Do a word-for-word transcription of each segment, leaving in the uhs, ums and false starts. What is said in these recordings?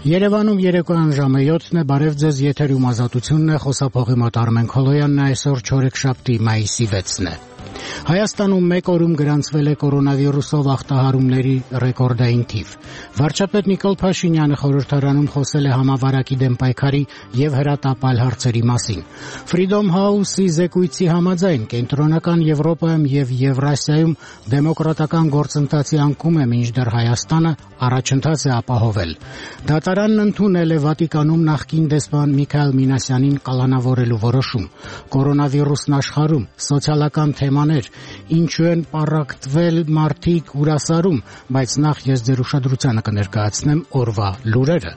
Երևանում երեկոյան ժամը յոթն է, բարև ձեզ, եթերում Ազատությունն է, խոսափողի մոտ Արմեն Քոլոյանն է, այսօր չորեքշաբթի մայիսի վեցն է։ Հայաստանում մեկ օրում գրանցվել է կորոնավիրուսով ախտահարումների ռեկորդային թիվ։ Վարչապետ Նիկոլ Փաշինյանը խորհրդարանում խոսել է համավարակի դեմ պայքարի եւ հրատապ այլ հարցերի մասին։ Freedom House-ի զեկույցի համաձայն կենտրոնական Եվրոպայում եւ Եվրասիայում դեմոկրատական գործընթացի անկում է, մինչդեռ Հայաստանը առաջընթաց է ապահովել։ Դատարանն ընդունել է Վատիկանում նախկին դեսպան Միքայել Մինասյանին կալանավորելու որոշում։ Կորոնավիրուսն աշխարհում սոցիալական թեմաներ, ինչու են պառակտվել մարդիկ ուրասարում, բայց նախ ես ձեր ուշադրությանը կներկայացնեմ օրվա լուրերը։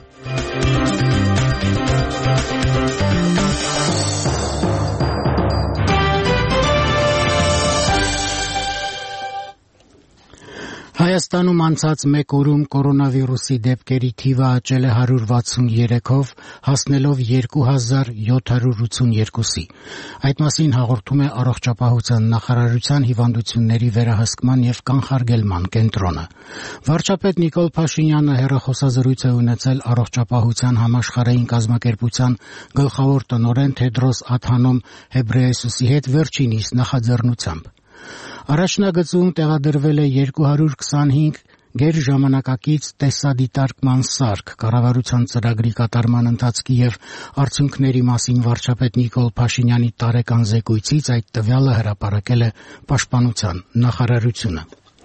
Հայաստանում անցած մեկ օրում կորոնավիրուսի դեպքերի թիվը աճել է հարյուր վաթսուներեքով, հասնելով երկու հազար յոթ հարյուր ութսուներկուսի։ Այդ մասին հաղորդում է Առողջապահության նախարարության հիվանդությունների վերահսկման եւ կանխարգելման կենտրոնը։ Վարչապետ Նիկոլ Փաշինյանը հեռախոսազրույց է ունեցել Առողջապահության համաշխարհային կազմակերպության գլխավոր տնօրեն Թեդրոս Ադհանոմ Ղեբրեյեսուսի հետ վերջինիս նախաձեռնությամբ։ Առաջնագծում տեղադրվել է երկու հարյուր քսանհինգ գերժամանակակից տեսադիտարկման սարք։ Կառավարության ծրագրի կատարման ընթացքի եւ արդյունքների մասին վարչապետ Նիկոլ Փաշինյանի տարեկան զեկույցից այդ տվյալը հրապարակել է Պաշտպանության նախարարությունը։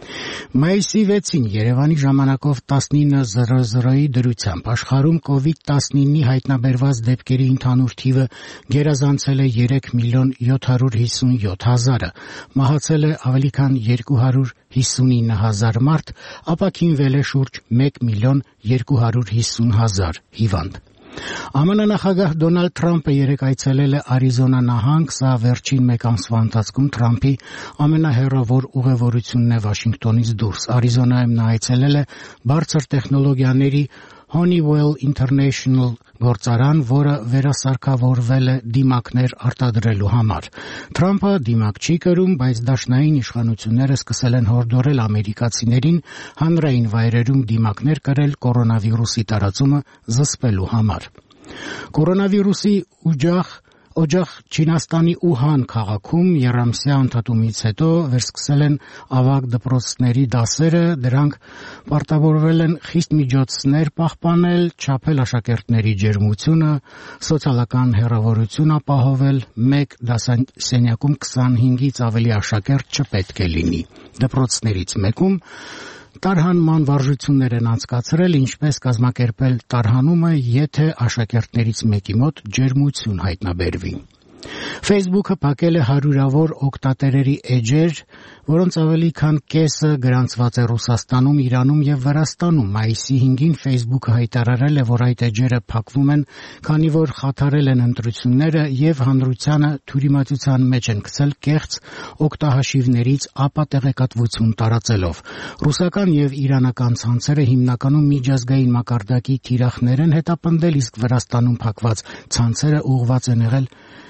Մայիսի վեցին Երևանի ժամանակով տասնինը զրո զրոյի դրությամբ աշխարհում կովիդ տասնինի հայտնաբերված դեպքերի ընդհանուր թիվը գերազանցել է երեք միլիոն յոթ հարյուր հիսունյոթ հազարը, մահացել է ավելի քան երկու հարյուր հիսունինը հազար մարդ, ապաքինվել է շուրջ մեկ միլիոն երկու հարյուր հիսուն հազար հիվանդ։ ԱՄՆ նախագահ Դոնալդ Թրամփը երեկ այցելել է Արիզոնա նահանգ, սա վերջին մեկ ամսվա ընթացքում Թրամփի ամենահեռավոր ուղևորությունն է Վաշինգտոնից դուրս։ Արիզոնայում նա այցելել է բարձր տեխնոլոգիաների Honeywell International գործարան, որը վերասարքավորվել է դիմակներ արտադրելու համար։ Թրամփը դիմակ չի կրում, բայց դաշնային իշխանությունները սկսել են հորդորել ամերիկացիներին հանրային վայրերում դիմակներ կրել կորոնավիրուսի տարածումը զսպելու համար։ Կորոնավիրուսի ուժեղ Օջախ Չինաստանի Ուհան քաղաքում երամսյա ընդհատումից հետո վերսկսել են ավագ դպրոցների դասերը, դրանք պարտավորվել են խիստ միջոցներ պահպանել, չափել աշակերտների ջերմությունը, սոցիալական հեռավորություն ապահովել, մեկ դասասենյակում քսանհինգից ավելի աշակերտ չպետք է լինի։ Դպրոցներից մեկում տարհանման վարժություններ են անցկացրել, ինչպես կազմակերպել տարհանումը, եթե աշակերտներից մեկի մոտ ջերմություն հայտնաբերվի։ Facebook-ը փակել է հարյուրավոր օգտատերերի էջեր, որոնց ավելի քան կեսը գրանցված է Ռուսաստանում, Իրանում եւ Վրաստանում։ Մայիսի հինգին Facebook-ը հայտարարել է, որ այդ էջերը փակվում են, քանի որ խաթարել են ընտրությունները եւ հանրությանը թյուրիմացության մեջ են գցել կեղծ օգտահաշիվներից ապատեղեկատվություն տարածելով։ Ռուսական եւ իրանական ցանցերը հիմնականում միջազգային մակարդակի թիրախներ են հետապնդել, իսկ Վրաստանում փակված ցանցերը ուղղված են եղել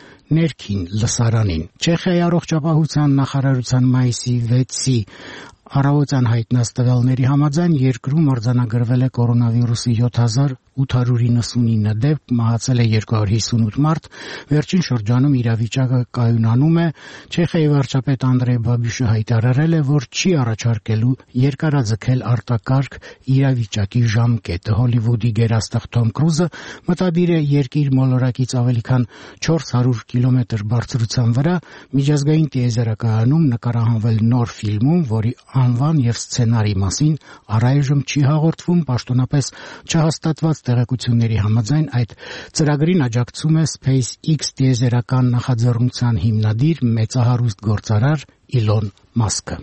ներքին լսարանին։ Չեխիայի առողջապահության նախարարության մայիսի վեցի առավոտյան հայտնած տվյալների համաձայն երկրում արձանագրվել է կորոնավիրուսի յոթ հազար ութ հարյուր իննսունինը դեպք, մահացել է երկու հարյուր հիսունութ մարդ, վերջին շրջանում իրավիճակը կայունանում է։ Չեխիայի վարչապետ Անդրեյ Բաբիշը հայտարարել է, որ չի առաջարկելու երկարաձգել արտակարգ իրավիճակի ժամկետը։ Հոլիվուդի գերաստղ Թոմ Կրուզը մտադիր է երկիր մոլորակից ավելի քան չորս հարյուր կիլոմետր բարձրության վրա միջազգային տիեզերակայանում նկարահանվել նոր ֆիլմում, որի անվան եւ սցենարի մասին առայժմ չի հաղորդվում, պաշտոնապես չհաստատված տեղեկությունների համաձայն այդ ծրագրին աջակցում է SpaceX տիեզերական նախաձեռնության հիմնադիր մեծահարուստ գործարար Իլոն Մասկը։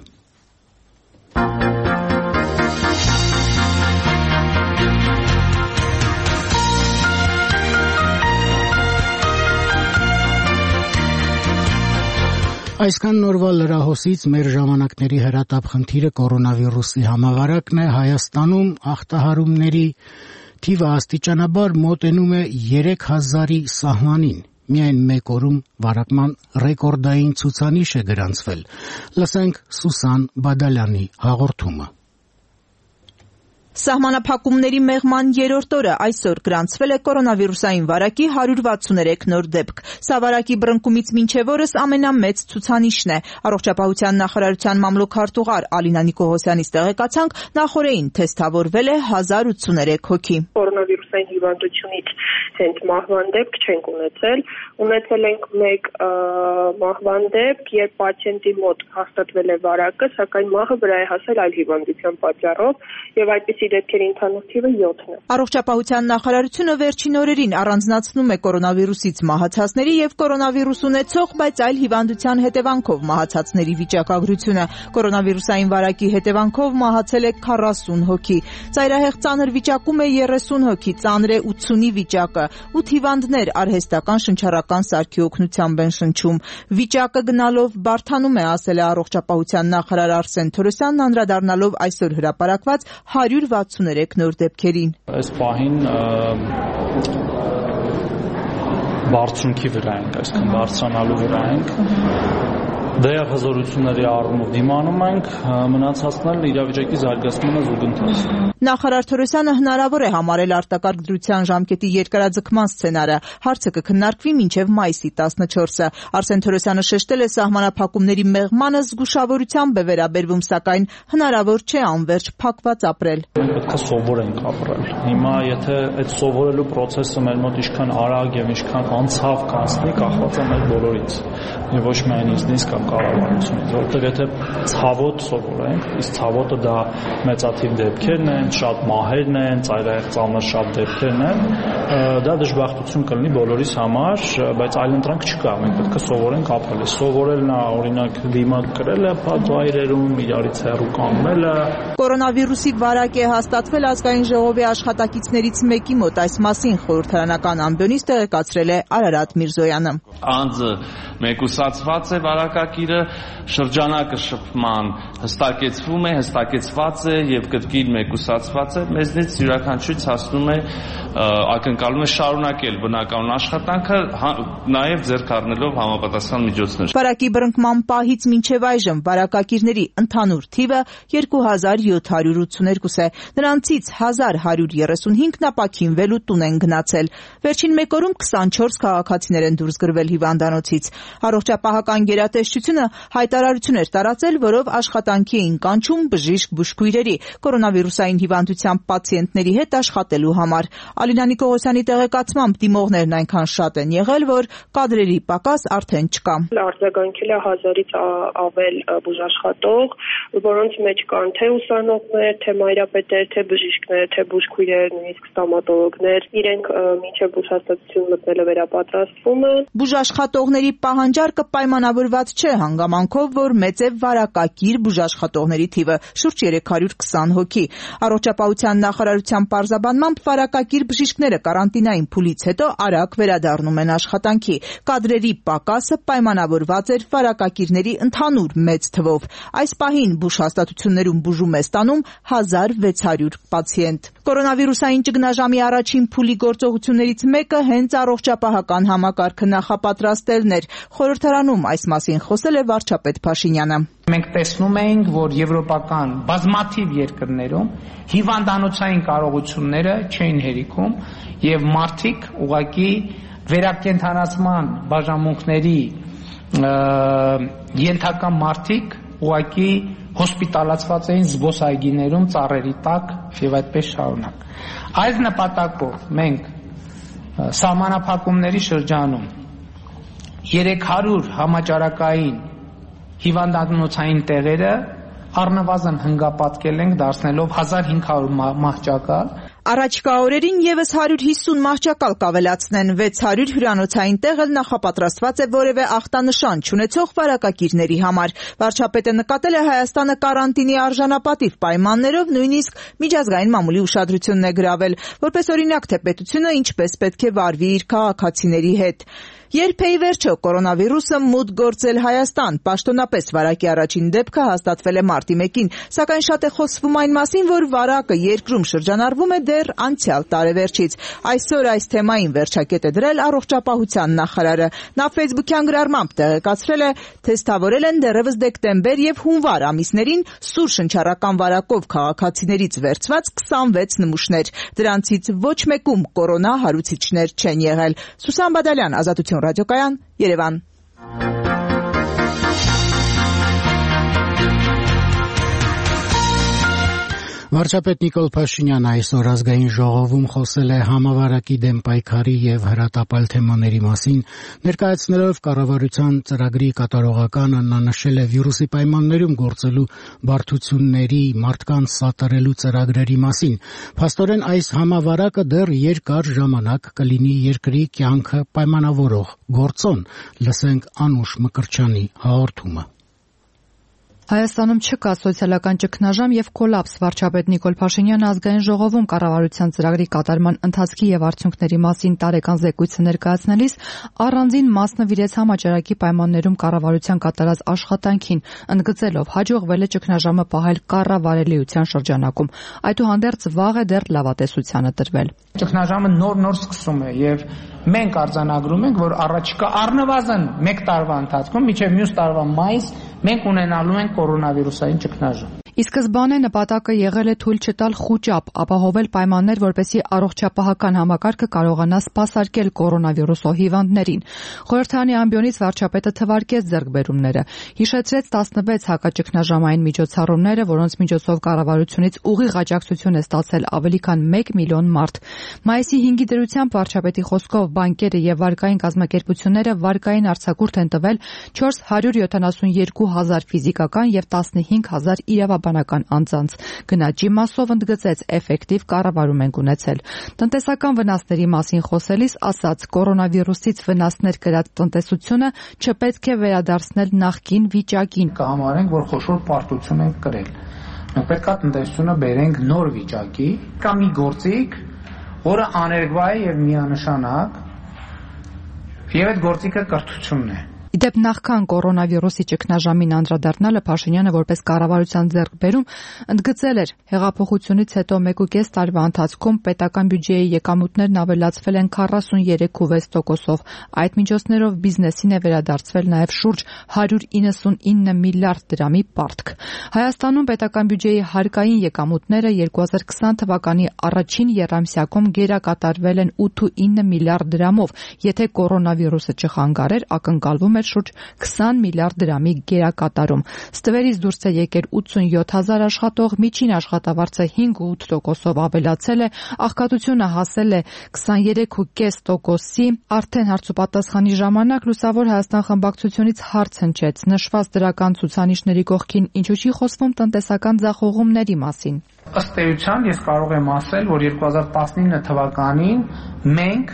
Այսքան նորվա լրահոսից մեր ժամանակների հրատապ խնդիրը կորոնավիրուսի համավարակն է։ Հայաստանում ախտահարումների թիվը աստիճանաբար մոտենում է երեք հազարի սահմանին։ Միայն մեկ օրում վարակման ռեկորդային ցուցանիշ է գրանցվել։ Լսենք Սուսան Բադալյանի հաղորդումը։ Սահմանափակումների մեղման երրորդ օրը այսօր գրանցվել է կորոնավիրուսային վարակի հարյուր վաթսուներեք նոր դեպք։ Սա վարակի բռնկումից մինչև օրս ամենամեծ ցուցանիշն է։ Առողջապահության նախարարության մամլոք-քարտուղար Ալինա Նիկողոսյանից տեղեկացանք, նախօրեին թեսթավորվել է հազար ութսուներեք հոգի։ Կորոնավիրուսային հիվանդությունից հենց մահվան դեպք չենք ունեցել։ Ունեցել ենք մեկ մահվան դեպք, երբ պացիենտի մոտ հաստատվել է վարակը, սակայն մահը վրա է հասել այլ հիվանդության պատճառով, եւ այդպիսի դեպքերի ընդհանուր թիվը յոթն է։ Առողջապահության նախարարությունը վերջին օրերին առանձնացնում է կորոնավիրուսից մահացածների եւ կորոնավիրուս ունեցող, բայց այլ հիվանդության հետևանքով մահացածների վիճակագրությունը։ Կորոնավիրուսային վարակի հետևանքով մահացել է քառասուն հոգի։ Ծայրահեղ ծանր վիճակում է երեսուն հոգի, ծանր է ութսունի վիճակը։ ութ հիվանդներ արհեստական շնչառական սարքի օգնությամբ են շնչում։ Վիճակը գնալով բարդանում է, ասել է առողջապահության նախարար Արսեն Թորոսյանն, անդրադառնալով այսօր հրապարակված հարյուր վաթսուներեք նոր դեպքերին։ Այս պահին բարձունքի վրա ենք, այսինքն բարձրանալու վրա ենք։ Դեռ հզորությունների առումով դիմանում ենք, մնացածն իրավիճակի զարգացմանը զուգընթաց։ Նախարար Թորոսյանը հնարավոր է համարել արտակարգ դրության ժամկետի երկարաձգման սցենարը։ Հարցը կքննարկվի մինչև մայիսի տասնչորսը։ Արսեն Թորոսյանը շեշտել է սահմանափակումների մեղմանը զգուշավորությամբ է վերաբերվում, սակայն հնարավոր չէ անվերջ փակված ապրել։ Պետք է սովորենք ապրել։ Հիմա եթե այդ սովորելու process-ը մեր մոտ ինչքան արագ եւ ինչքան անցավ կանցնի, կախված է մեր բոլորից։ Եվ ոչ միայն ինձնից կամ կառավարությունից, որովհետեւ եթե ցավոտ սովորենք, իսկ ցավոտը դա մեծաթիվ դեպքերն են, շատ մահերն են, ծայրահեղ ծանր շատ դեպքերն են, դա դժբախտություն կլինի բոլորիս համար, բայց այլընտրանք չկա, մենք պետք է սովորենք ապրել։ Սովորելն է, օրինակ, դիմակ կրելը բաց վայրերում, իրարից հեռու կանգնելը։ Կորոնավիրուսի վարակ է հաստատվել ազգային ժողովի աշխատակիցներից մեկի մոտ, այս մասին խորհրդարանական ամբիոնից տեղեկացրել է Արարատ Միրզոյանը։ Անձը մեկուսացված է վարակակիրը, շրջանակը շփման հստակեցվում է, հստակեցված է եւ կրկին մեկուսացված է, մեզնից յուրաքանչյուրից հասնում է ակնկալում է շարունակել բնականon աշխատանքը, նաեւ ձեռք առնելով համապատասխան միջոցներ։ Վարակի բռնկման պահից մինչև այժմ վարակակիրների ընդհանուր թիվը երկու հազար յոթ հարյուր ութսուներկու է։ Նրանցից հազար հարյուր երեսունհինգն ապաքինվել ու տուն են գնացել։ Վերջին մեկ օրում քսանչորս քաղաքացիներ են դուրս գրվել հիվանդանոցից։ Առողջապահական գերատեսչությունը հայտարարություն էր տարածել, որով աշխատանքի էին կանչում բժիշկ բուժքույրերի կորոնավիրուսային հիվանդությամբ պացիենտների հետ աշխատելու համար։ Ալինա Նիկողոսյանի տեղեկացմամբ դիմողներն այնքան շատ են եղել, որ կադրերի պակաս արդեն չկա։ Արձագանքել է հազարից ավել բուժաշխատող, որոնց մեջ կան թե ուսանողներ, թե մայրապետեր, թե բժիշկներ, թե բուժքույրեր, նույնիսկ ստոմատոլոգներ։ Իրենք մինչև բուժհաստատություն մտնելը վերապատրաստվում են։ Բուժաշխատողների պահանջարկը պայմանավորված չէ հանգամանքով, որ մեծ է վարակակիր բուժաշխատողների թիվը՝ շուրջ երեք հարյուր քսան հոգի։ Առողջապահության նախարարության պարզաբանմամբ վարակակիր բժիշկները կարանտինային փուլից հետո արագ վերադառնում են աշխատանքի։ Կադրերի պակասը պայմանավորված էր վարակակիրների ընդհանուր մեծ թվով։ Այս պահին բուժհաստատություններում բուժում է ստանում հազար վեց հարյուր պացիենտ։ Կորոնավիրուսային ճգնաժամի առաջին փուլի գործողություններից մեկը հենց առողջապահական համակարգը նախապատրաստելն էր։ Խորհրդարանում այս մասին խոսել է վարչապետ Փաշինյանը։ Մենք տեսնում էինք, որ եվրոպական բազմաթիվ երկրներում հիվանդանոցային կարողությունները չէին հերիքում եւ մարդիկ ուղղակի վերակենդանացման բաժանմունքների ենթակա մարդիկ ուղղակի հոսպիտալացված էին զբոսայգիներում, ծառերի տակ եւ այդպես շարունակ։ Այս նպատակով մենք սահմանափակումների շրջանում երեք հարյուր համաճարակային հիվանդանոցային տեղերը առնվազն հնգապատկել ենք, դարձնելով հազար հինգ հարյուր մահճակալ։ Առաջկա օրերին եւս հարյուր հիսուն մահճակալ կավելացնեն, վեց հարյուր հյուրանոցային տեղ էլ նախապատրաստված է որևէ ախտանշան չունեցող վարակակիրների համար։ Վարչապետը նկատել է Հայաստանը կարանտինի արժանապատիվ պայմաններով, նույնիսկ միջազգային մամուլի ուշադրությունն է գրավել, որպես օրինակ, թե պետությունը ինչպես պետք է վարվի իր քաղաքացիների հետ։ Երբ է ի վերջո կորոնավիրուսը մուտք գործել Հայաստան, պաշտոնապես վարակի առաջին դեպքը հաստատվել է մարտի մեկին, սակայն շատ է խոսվում այն մասին, որ վարակը երկրում շրջանառվում է դեռ անցյալ տարեվերջից։ Այսօր այս թեմային վերջակետ է դրել առողջապահության նախարարը։ Նա ֆեյսբուքյան գրառմամբ տեղեկացրել է, թե ստավորել են դեռևս դեկտեմբեր եւ հունվար ամիսներին սուր շնչառական վարակով քաղաքացիներից վերցված քսանվեց նմուշներ։ Դրանցից ոչ մեկում կորոնա հարուցիչներ չեն եղել։ Սուսան Բադալյան, Ազատություն ռադիոկայան, Երևան։ Վարչապետ Նիկոլ Փաշինյանը այսօր ազգային ժողովում խոսել է համավարակի դեմ պայքարի եւ հրատապալ թեմաների մասին, ներկայացնելով կառավարության ծրագրի կատարողականը, նա նշել է վիրուսի պայմաններում գործելու բարդությունների, մարդկանց սատարելու ծրագրերի մասին։ Փաստորեն այս համավարակը դեռ երկար ժամանակ կլինի երկրի կյանքը պայմանավորող գործոն։ Լսենք Անուշ Մկրտչյանի հաղորդումը։ Հայաստանում չկա սոցիալական ճգնաժամ եւ կոլապս։ Վարչապետ Նիկոլ Փաշինյանը ազգային ժողովում կառավարության ծրագրի կատարման ընթացքի եւ արդյունքների մասին տարեկան զեկույցը ներկայացնելիս առանձին մաս նվիրեց համաճարակի պայմաններում կառավարության կատարած աշխատանքին, ընդգծելով հաջողվել է ճգնաժամը պահել կառավարելիության շրջանակում։ Այդուհանդերձ վաղ է դեռ լավատեսությանը տրվել։ Ճգնաժամը նոր-նոր սկսում է եւ մենք արձանագրում ենք, որ առաջիկա առնվազն մեկ տարվա ընթացքում մինչեւ մյուս տարվա մայիս մենք ունենալու ենք կորոնավիրուսային ճգնաժամ։ Ի սկզբանե նպատակը եղել է թույլ չտալ խուճապ, ապահովել պայմաններ, որպեսզի առողջապահական համակարգը կարողանա սպասարկել կորոնավիրուսով հիվանդներին։ Խորհրդարանի ամբիոնից վարչապետը թվարկեց ձեռքբերումները, հիշեցրեց տասնվեց հակաճգնաժամային միջոցառումները, որոնց միջոցով կառավարությունից ուղիղ աջակցություն է ստացել ավելի քան մեկ միլիոն մարդ։ Մայիսի հինգի դրությամբ վարչապետի խոսքով բանկերը եւ վարկային կազմակերպությունները վարկային արձակուրդ են տվել չորս հարյուր յոթանասունյոթ հազար ֆիզիկական եւ տասնհինգ հազար իրավաբանական անձանց։ Գնաճի մասով ընդգծեց էֆեկտիվ կառավարում ենք ունեցել։ Տնտեսական վնասների մասին խոսելիս ասաց, կորոնավիրուսից վնասներ կրած տնտեսությունը չպետք է վերադարձնել նախկին վիճակին։ Կհամարենք, որ խոշոր պարտություն ենք կրել։ Մենք պետք է տնտեսությունը բերենք նոր վիճակի, կամ մի գործիք, որը աներկբա է եւ միանշանակ, եւ այդ գործիքը կրթությունն է։ Իդեպ նախքան կորոնավիրուսի ճգնաժամին անդրադառնալը Փաշինյանը որպես կառավարության ձեռքբերում ընդգծել էր, հեղափոխությունից հետո մեկուկես տարվա ընթացքում պետական բյուջեի եկամուտներն ավելացվել են քառասուններեք կόμμα վեց տոկոսով։ Այդ միջոցներով բիզնեսին է վերադարձվել նաև շուրջ հարյուր իննսունինը միլիարդ դրամի պարտք։ Հայաստանում պետական բյուջեի հարկային եկամուտները երկու հազար քսան թվականի առաջին եռամսյակում գերակատարվել են ութինը միլիարդ դրամով, եթե կորոնավիրուսը չխանգարեր, ակնկալվում շուրջ քսան միլիարդ դրամի գերակատարում։ Ստվերից դուրս է եկել ութսունյոթ հազար աշխատող, միջին աշխատավարձը հինգ ու ութ տոկոսով ավելացել է, աղքատությունը հասել է քսաներեք ու կես տոկոսի։ Արդեն հարցուպատասխանի ժամանակ Լուսավոր Հայաստան խմբակցությունից հարց հնչեց նշված դրական ցուցանիշների կողքին ինչու չի խոսվում տնտեսական ձախողումների մասին։ Ըստ էության ես կարող եմ ասել, որ երկու հազար տասնինը թվականին մենք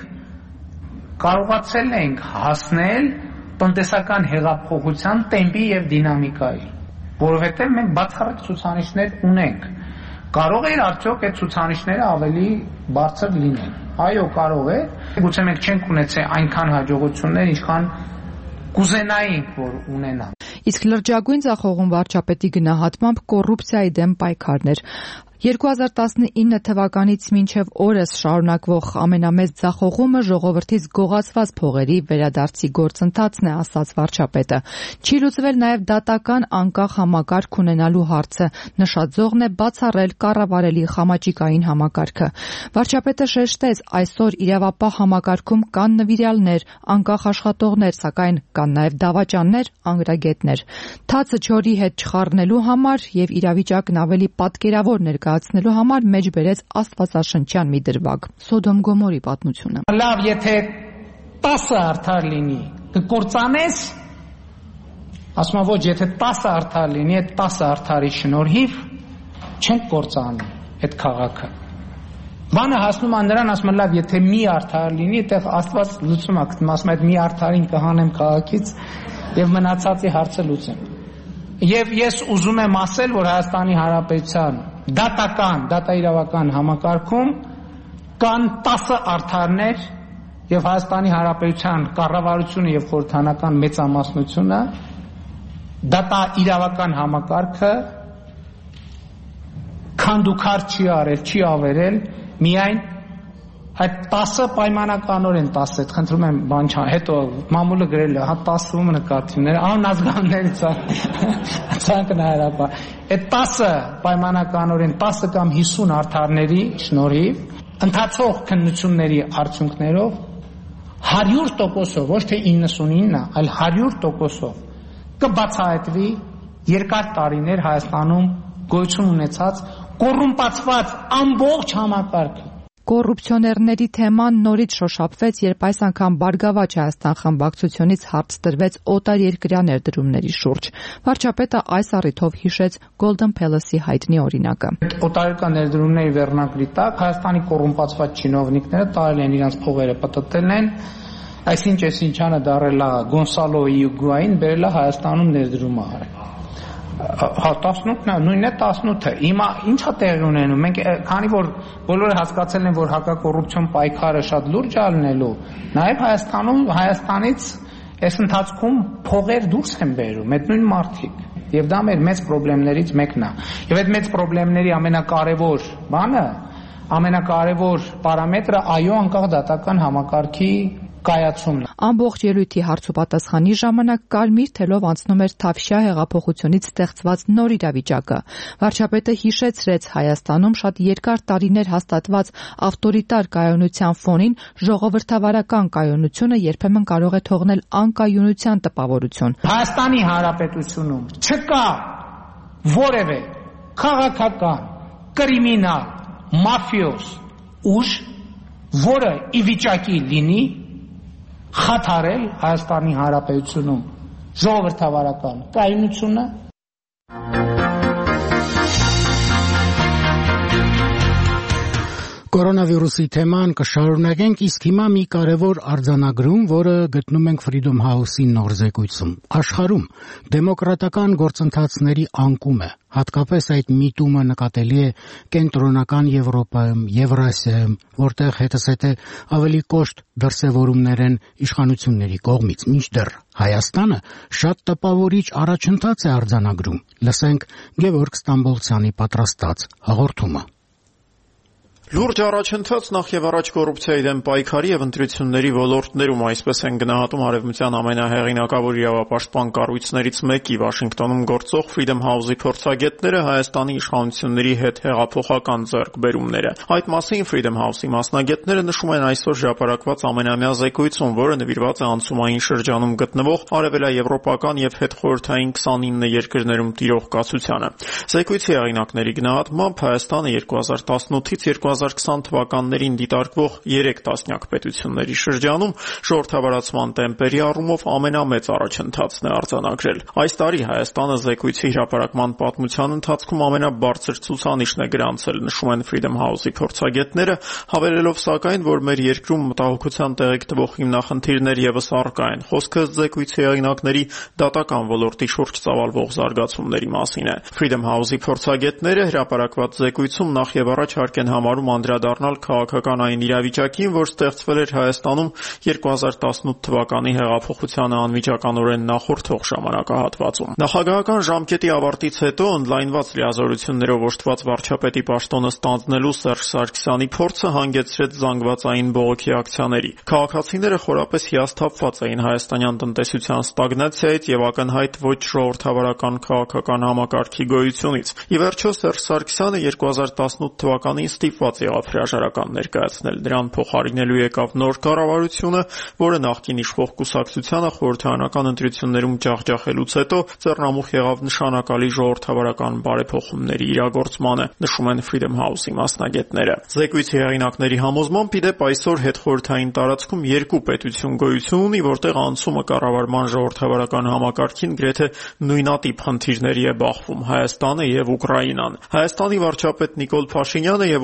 կարողացել ենք հասնել տնտեսական հեղափոխության տեմպի եւ դինամիկայի, որովհետեւ մենք բացառիկ ցուցանիշներ ունենք։ Կարող է արդյոք այդ ցուցանիշները ավելի բարձր լինեն։ Այո, կարող է։ Գուցե մենք չենք ունեցել այնքան հաջողություններ, ինչքան կուզենայինք, որ ունենանք։ Իսկ լրջագույն ձախողում վարչապետի գնահատմամբ կոռուպցիայի դեմ պայքարն էր։ երկու հազար տասնինը թվականից մինչև օրս շարունակվող ամենամեծ ձախողումը ժողովրդից գողացված փողերի վերադարձի գործընթացն է, ասաց վարչապետը։ Չի լուծվել նաև դատական անկախ համակարգ ունենալու հարցը, նշաձողն է բացառել կառավարելի խամաճիկային համակարգը։ Վարչապետը շեշտեց, այսօր իրավապահ համակարգում կան նվիրյալներ, անկախ աշխատողներ, սակայն կան նաև դավաճաններ, անգրագետներ։ Թացը չորի հետ չխառնելու համար եւ իրավիճակն ավելի պատկերավոր ներկայացնելու համար մեջ բերեց աստվածաշնչյան մի դրվագ։ Սոդոմ Գոմորի պատմությունը։ Լավ, եթե տասը արդար լինի, կկործանես, ասում եմ ոչ, եթե տասը արդար լինի, այդ տասը արդարի շնորհիվ չենք կործանում այդ քաղաքը։ Բանը հասնում է նրան, ասում եմ լավ, եթե մի արդար լինի, այդտեղ Աստված լուծում է, ասում եմ այդ մի արդարին կհանեմ քաղաքից եւ մնացածի հարցը լուծեմ։ Եվ ես ուզում եմ ասել, որ Հայաստանի Հանրապետության դատական, դատաիրավական համակարգում կան տասը արդարներ, եւ Հայաստանի Հանրապետության կառավարությունը եւ խորհրդանական մեծամասնությունը դատա իրավական համակարգը քանդուքար չի արել, չի ավերել միայն այդ տասը պայմանականորեն տասը, խնդրում եմ բան չա, հետո մամուլը գրել է, հա տասը նկատիվներ, անազգաններից ցանկն հարաբար։ Այդ տասը պայմանականորեն տասը կամ հիսուն արդարների շնորհիվ ընթացող քննությունների արդյունքներով հարյուր տոկոսով, ոչ թե իննսունինը, այլ հարյուր տոկոսով կբացահայտվի երկար տարիներ Հայաստանում գոյություն ունեցած կոռումպացված ամբողջ համակարգը։ Կոռուպցիոներների թեման նորից շոշափվեց, երբ այս անգամ Բարգավաճ Հայաստան խմբակցությունից հարց տրվեց օտարերկրյա ներդրումների շուրջ։ Վարչապետը այս առիթով հիշեց Golden Palace-ի հայտնի օրինակը։ Օտարերկրյա ներդրումների վերնակրի տակ Հայաստանի կոռումպացված չինովնիկները տարել են իրենց փողերը, պտտել են, այսինչ այսինչանը դարել է Գոնսալո Իուգուային, բերել է Հայաստանում ներդրում արել։ Հա տասնութն է, նույնն է տասնութը։ Հիմա ի՞նչ է տեղի ունենում։ Մենք քանի որ բոլորը հասկացել են, որ հակակոռուպցիոն պայքարը շատ լուրջ է լինելու, նաև Հայաստանում Հայաստանից այս ընթացքում փողեր դուրս են բերում, այդ նույն մարդիկ։ Եվ դա մեր մեծ խնդիրներից մեկն է։ Եվ այդ մեծ խնդիրների ամենակարևոր բանը, ամենակարևոր պարամետրը այո անկախ դատական համակարգի կայացումն է։ Ամբողջ ելույթի հարցուպատասխանի ժամանակ կարմիր թելով անցնում էր Թավշյա հեղափոխությունից ստեղծված նոր իրավիճակը։ Վարչապետը հիշեցրեց Հայաստանում շատ երկար տարիներ հաստատված ավտորիտար կայունության ֆոնին ժողովրդավարական կայունությունը երբեմն կարող է թողնել անկայունության տպավորություն։ Հայաստանի Հանրապետությունում չկա որևէ քաղաքական, կրիմինալ, մաֆիոզ ուժ, որը ի վիճակի լինի խաթարել Հայաստանի Հանրապետությունում ժողովրդավարական կայունությունը։ Կորոնավիրուսի թեման կշարունակենք, իսկ հիմա մի կարևոր արձանագրում, որը գտնում ենք Freedom House-ի նոր զեկույցում։ Աշխարհում դեմոկրատական գործընթացների անկում է, հատկապես այդ միտումը նկատելի է կենտրոնական Եվրոպայում, Եվրասիայում, որտեղ հետզհետե ավելի կոշտ դրսևորումներ են իշխանությունների կողմից, մինչդեռ Հայաստանը շատ տպավորիչ առաջընթաց է արձանագրում։ Լսենք Գևորգ Ստամբոլցյանի պատրաստած հաղորդումը։ Լուրջ առաջընթաց նախ եւ առաջ կոռուպցիայի դեմ պայքարի եւ ընտրությունների ոլորտներում, այսպես են գնահատում արևմտյան ամենահեղինակավոր իրավապաշտպան կառույցներից մեկի Վաշինգտոնում գործող Freedom House-ի փորձագետները Հայաստանի իշխանությունների հետ հեղափոխական ձեռքբերումները։ Այդ մասին Freedom House-ի մասնագետները նշում են այսօր հրապարակված ամենամյա զեկույցում, որը նվիրված է անցումային շրջանում գտնվող արևելաեվրոպական եւ հետխորհրդային քսանինը երկրներում տիրող կացությանը։ Զեկույցի հեղինակների գնահատմամբ Հայաստանը երկու հազար տասնութից երկու հազար քսան թվականներին դիտարկվող երեք տասնյակ պետությունների շրջանում ժողովրդավարացման տեմպերի առումով ամենամեծ առաջընթացն է արձանագրել։ Այս տարի Հայաստանը զեկույցի հրապարակման պատմության ընթացքում ամենաբարձր ցուցանիշն է գրանցել, նշում են Freedom House-ի փորձագետները, հավելելով սակայն, որ մեր երկրում մտահոգության տեղիք տվող հիմնախնդիրներ եւս առկա են։ Խոսքը զեկույցի հեղինակների դատական ոլորտի շուրջ ծավալվող զարգացումների մասին է։ Freedom House-ի փորձագետները հրապարակված զեկույցում նախ եւ առաջ հարկ են համարում անդրադառնալ քաղաքական այն իրավիճակին, որ ստեղծվել էր Հայաստանում երկու հազար տասնութ թվականի հեղափոխությանը անմիջականորեն նախորդող ժամանակահատվածում։ Նախագահական ժամկետի ավարտից հետո ընդլայնված լիազորություններով օժտված վարչապետի պաշտոնը ստանձնելու Սերժ Սարգսյանի փորձը հանգեցրեց զանգվածային բողոքի ակցիաների։ Քաղաքացիները խորապես հիասթափված էին հայաստանյան տնտեսության ստագնացիայից եւ ակնհայտ ոչ ժողովրդավարական քաղաքական համակարգի գոյությունից։ Ի վերջո Սերժ Սարգսյանը երկու հազար տասնութ թվականին ստիպված եղավ հրաժարական ներկայացնել։ Դրան փոխարինելու եկավ նոր կառավարությունը, որը նախկին իշխող կուսակցությանը խորհրդարանական ընտրություններում ջախջախելուց հետո ձեռնամուխ եղավ նշանակալի ժողովրդավարական բարեփոխումների իրագործմանը, նշում են Freedom House-ի մասնագետները։ Զեկույցի հեղինակների համոզմամբ, ի դեպ, այսօր հետխորհրդային տարածքում երկու պետություն գոյություն ունի, որտեղ անցումը կառավարման ժողովրդավարական համակարգին գրեթե նույնատիպ խնդիրների է բախվում՝ Հայաստանը եւ Ուկրաինան։ Հայաստանի վարչապետ Նիկոլ Փաշինյանը եւ Ուկրաինայի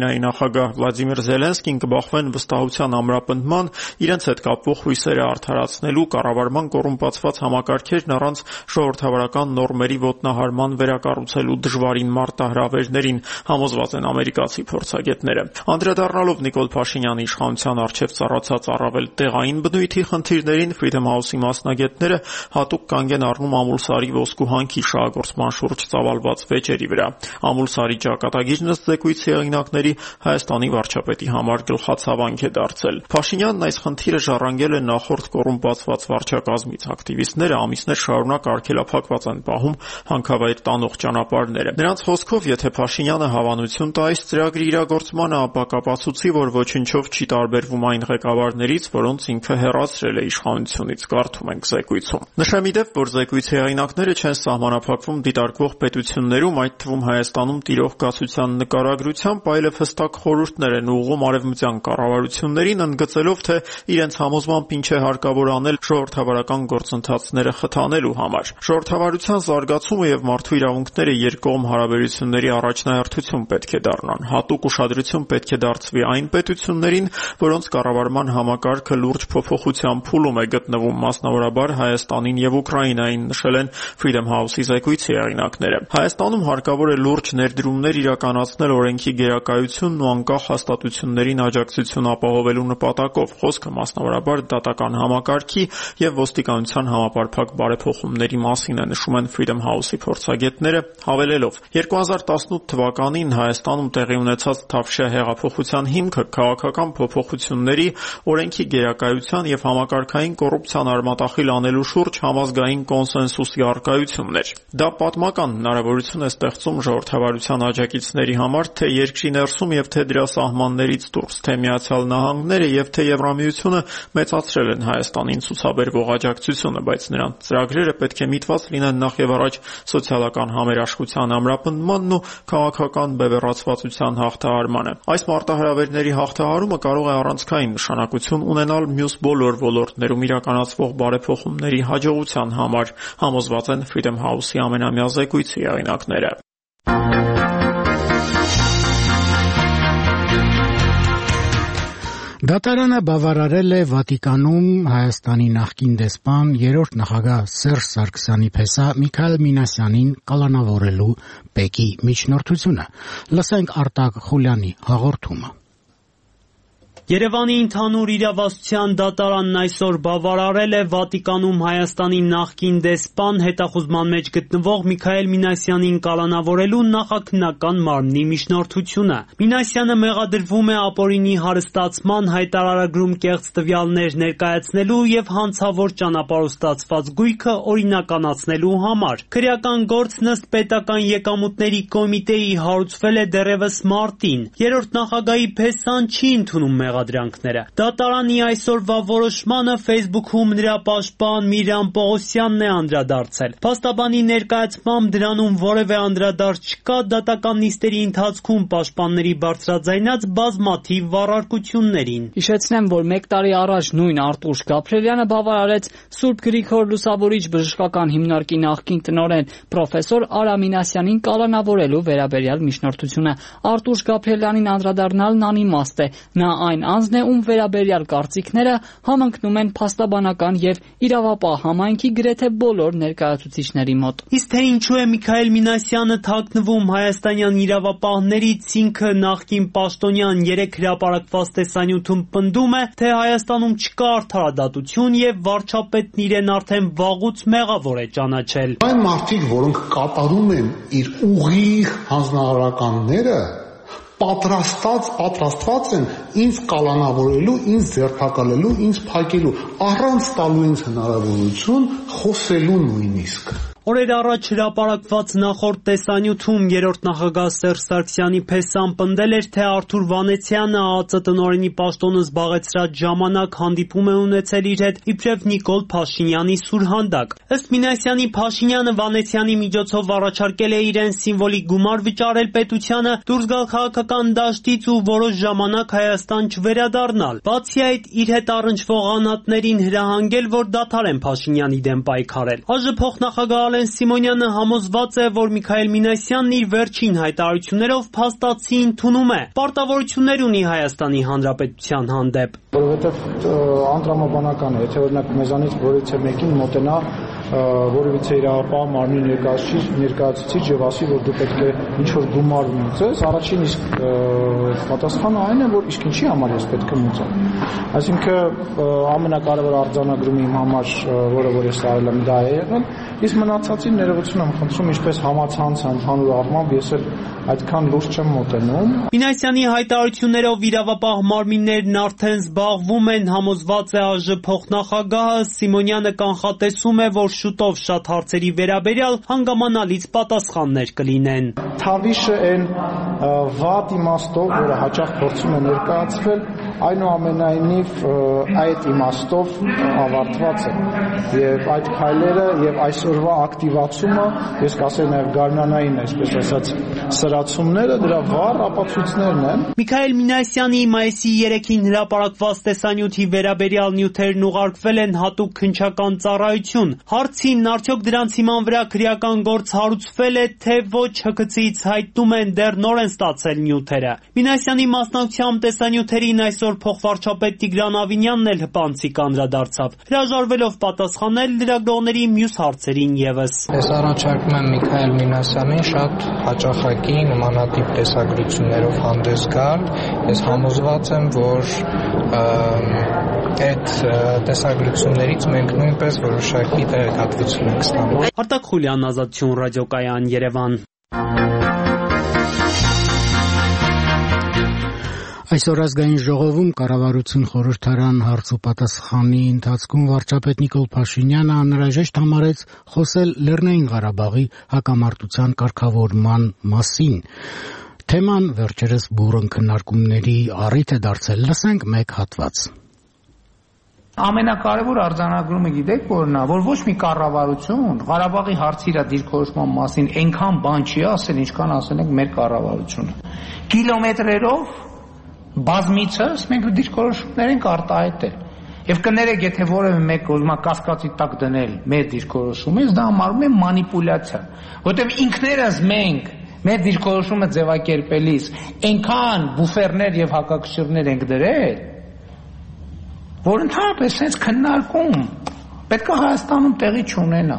Ուկրաինայի նախագահ Վլադիմիր Զելենսկին կբախվեն վստահության ամրապնդման, իրենց հետ կապվող հույսերը արդարացնելու, կառավարման կոռումպացված համակարգերն առանց ժողովրդավարական նորմերի ոտնահարման վերակառուցելու դժվարին մարտահրավերներին, համոզված են ամերիկացի փորձագետները։ Անդրադառնալով Նիկոլ Փաշինյանի իշխանության առջև ծառացած առավել տեղային բնույթի խնդիրներին, Freedom House-ի մասնագետները հատուկ կանգ են առնում Ամուլսարի ոսկու հանքի շահագործման շուրջ ծավալված վեճերի վրա։ Ամուլսարի ճակատագիրն ըստ զեկույցի հեղինակների Հայաստանի վարչապետի համար գլխացավանք է դարձել։ Փաշինյանն այս խնդիրը ժառանգել է նախորդ կոռումպացված վարչակազմից։ Ակտիվիստները ամիսներ շարունակ արգելափակված են պահում հանքավայր տանող ճանապարհները։ Նրանց խոսքով, եթե Փաշինյանը հավանություն տա այս ծրագրի իրագործմանը, ապա կապացուցի, որ ոչնչով չի տարբերվում այն ղեկավարներից, որոնց ինքը հեռացրել է իշխանությունից, կարդում ենք զեկույցում։ Նշեմ ի դեպ, որ զեկույցի հեղինակները չեն սահմանափակվում դիտարկվող պետություններում, այդ թվում Հայաստանում տիրող կացության նկարագրությամբ, այլև հստակ խորհուրդներ են ուղղում արևմտյան կառավարություններին, ընդգծելով, թե իրենց համոզմամբ ինչ է հարկավոր անել ժողովրդավարական գործընթացները խթանելու համար։ Ժողովրդավարության զարգացումը եւ մարդու իրավունքները երկկողմ հարաբերությունների առաջնահերթություն պետք է դառնան։ Հատուկ ուշադրություն պետք է դարձվի այն պետություններին, որոնց կառավարման համակարգը լուրջ փոփոխության փուլում է գտնվում, մասնավորաբար Հայաստանին եւ Ուկրաինային, նշել են Freedom House-ի զեկույցի հեղինակները։ Հայաստանում հարկավոր է լուրջ ներդրումներ իրականացնել օրենքի գերակայությունն ու անկախ հաստատություններին աջակցություն ապահովելու նպատակով։ Խոսքը մասնավորաբար դատական համակարգի եւ ոստիկանության համապարփակ բարեփոխումների մասին է, նշում են Freedom House-ի փորձագետները, հավելելով. երկու հազար տասնութ թվականին Հայաստանում տեղի ունեցած Թավշյա հեղափոխության հիմքը քաղաքական փոփոխությունների, օրենքի գերակայության եւ համակարգային կոռուպցիան արմատախիլ անելու շուրջ համազգային կոնսենսուսի առկայությունն էր։ Դա պատմական հնարավորություն է ստեղծում ժողովրդավարության աջակիցների համար, թե երկրի ներսում եւ թե դրա սահմաններից դուրս, թե Միացյալ Նահանգները եւ թե Եվրամիությունը մեծացրել են Հայաստանին ցուցաբերվող աջակցությունը, բայց նրանց ծրագրերը պետք է միտված լինեն նախ եւ առաջ սոցիալական համերաշխության ամրապնդմանն ու քաղաքական բևեռացվածության հաղթահարմանը։ Այս մարտահրավերների հաղթահարումը կարող է առանցքային նշանակություն ունենալ մյուս բոլոր ոլորտներում իրականացվող բարեփոխումների հաջողության համար, համոզված են Freedom House-ի ամենամյա զեկույցի հեղինակները։ Դատարանը բավարարել է Վատիկանում Հայաստանի նախկին դեսպան երրորդ նախագահ Սերժ Սարգսյանի փեսա Միքայել Մինասյանին կալանավորելու ՊԵԿ-ի միջնորդությունը։ Լսենք Արտակ Խուլյանի հաղորդումը։ Երևանի ընդհանուր իրավասության դատարանն այսօր բավարարել է Վատիկանում Հայաստանի նախկին դեսպան հետախուզման մեջ գտնվող Միքայել Մինասյանին կալանավորելու նախաքննական մարմնի միջնորդությունը։ Մինասյանը մեղադրվում է ապօրինի հարստացման, հայտարարագրում կեղծ տվյալներ ներկայացնելու եւ հանցավոր ճանապարհորդացված գույքը օրինականացնելու համար։ Քրեական գործն ըստ պետական եկամուտների կոմիտեի հարուցվել է դեռևս մարտին։ Երրորդ նախագահի փեսան չի ընդունում մեղադրանքները։ Դատարանի այսօրվա որոշմանը Facebook-ում նրա պաշտպան Միրամ Պողոսյանն է անդրադարձել։ Փաստաբանի ներկայացմամբ դրանում որևէ անդրադարձ չկա դատական նիստերի ընթացքում պաշտպանների բարձրաձայնած բազմաթիվ վառարկություններին։ Հիշեցնեմ, որ մեկ տարի առաջ նույն Արտուշ Գաբրիելյանը բավարարեց Սուրբ Գրիգոր Լուսավորիչ բժշկական հիմնարկի նախկին տնօրեն պրոֆեսոր Արա Մինասյանին կալանավորելու վերաբերյալ միջնորդությունը։ Արտուշ Գաբրիելյանին անդրադառնալն անիմաստ է։ Նա այն անձն է, ում վերաբերյալ կարծիքները համընկնում են փաստաբանական եւ իրավապահ համայնքի գրեթե բոլոր ներկայացուցիչների մոտ։ Իսկ թե ինչու է Միքայել Մինասյանը թաքնվում հայաստանյան իրավապահներից, ինքը նախկին պաշտոնյան երեք հրապարակված տեսանյութում պնդում է, թե Հայաստանում չկա արդարադատություն եւ վարչապետն իրեն արդեն վաղուց մեղավոր է ճանաչել։ Այն մարդիկ, որոնք կատարում են իր ուղիղ հանձնարարականները, պատրաստած, պատրաստված են ինձ կալանավորելու, ինձ ձերբակալելու, ինձ փակելու, առանց տալու ինձ հնարավորություն խոսելու նույնիսկ։ Օրեր առաջ հրապարակված նախորդ տեսանյութում երրորդ նախագահ Սերժ Սարգսյանի փեսան պնդել էր, թե Արթուր Վանեցյանը ԱԱԾ տնօրենի պաշտոնը զբաղեցրած ժամանակ հանդիպում է ունեցել իր հետ իբրև Նիկոլ Փաշինյանի սուրհանդակ։ Ըստ Մինասյանի, Փաշինյանը Վանեցյանի միջոցով առաջարկել է իրեն սիմվոլիկ գումար վճարել պետությանը դուրս գալ քաղաքական դաշտից ու որոշ ժամանակ Հայաստան չվերադառնալ։ Բացի այդ, իր հետ առնչվող անհատներին հրահանգել, որ դադարեն Փաշինյանի դեմ պայքարել։ ԱԺ փոխնախագահ Վալեն Սիմոնյանը համոզված է, որ Միքայել Մինասյանն իր վերջին հայտարարություններով փաստացի ընդունում է պարտավորություններ ունի Հայաստանի Հանրապետության հանդեպ։ Որովհետև անդրամաբանական է, եթե օրինակ մեզանից որևիցե մեկին մոտենա որևիցե իրավապահ մարմնի ներկայացուցիչ եւ ասի, որ դու պետք է ինչ-որ գումար ունեցես, առաջին իսկ պատասխանը այն է, որ իսկ ինչի համար ես պետք է մուծեմ։ Այսինքն ամենակարևոր արձանագրումը իմ համար, որը որ ես արել եմ, դա է եղել, իսկ մնացածին ներողություն եմ խնդրում, ինչպես համացանց ընդհանուր առմամբ ես էլ այդքան լուրջ չեմ մոտենում։ Մինասյանի հայտարարություններով իրավապահ մարմիններն արդեն զբաղվում են, համոզված է ԱԺ փոխնախագահը, Սիմոնյանը կանխատեսում է, որ շուտով շատ հարցերի վերաբերյալ հանգամանալից պատասխաններ կլինեն։ Թավիշը այն վատ իմաստով, որը հաճախ փորձում է ներկայացվել, այնուամենայնիվ այդ իմաստով ավարտված է եւ այդ քայլերը եւ այսօրվա ակտիվացումը, ես կասեմ նաեւ գարնանային, այսպես ասած, սրացումները դրա վառ ապացույցներն են։ Միքայել Մինասյանի մայիսի երեքին հրապարակված տեսանյութի վերաբերյալ նյութերն ուղարկվել են հատուկ քննչական ծառայություն։ Հարցին արդյոք դրանց հիման վրա քրեական գործ հարուցվել է, թե ոչ, ՀՔՑ-ից հայտնում են դեռ նոր են ստացել նյութերը։ Մինասյանի մասնակցությամբ տեսանյութերին այսօր փոխվարչապետ Տիգրան Ավինյանն էլ հպանցիկ անդրադարձավ, հրաժարվելով պատասխանել լրագրողների մյուս հարցերին ևս։ Ես առաջարկում եմ Միքայել Մինասյանին շատ հաճախակի նմանատիպ տեսագրություններով հանդես գալ։ Ես համոզված եմ, որ այդ տեսագրություններից մենք նույնպես որոշակի տեղեկատվություն ենք ստանում։ Արտակ Խուլյան, Ազատություն ռադիոկայան, Երևան։ Այսօր ազգային ժողովում կառավարություն խորհրդարան հարց ու պատասխանի ընթացքում վարչապետ Նիկոլ Փաշինյանը անհրաժեշտ համարեց խոսել Լեռնային Ղարաբաղի հակամարտության կարգավորման մասին։ Թեման վերջերս բուռն քննարկումների առիթ է դարձել։ Լսենք մեկ հատված։ Ամենակարևոր արձանագրումը գիտեք որն է, որ ոչ մի կառավարություն Ղարաբաղի հարցի իր դիրքորոշման մասին այնքան բան չի ասել, ինչքան ասել ենք մեր կառավարությունը։ Կիլոմետրերով բազմիցս մենք դիրքորոշումներ ենք արտահայտել։ Եվ կներեք, եթե որևէ մեկ ուզում է կասկածի տակ դնել մեր դիրքորոշումը, դա համարում է մանիպուլյացիա, որովհետև ինքներս մենք մեր դիրքորոշումը ձևակերպելիս այնքան բուֆերներ եւ հակակշիռներ ենք դրել, որ ընդհանրապես sense քննարկում պետք է Հայաստանում տեղի չունենա։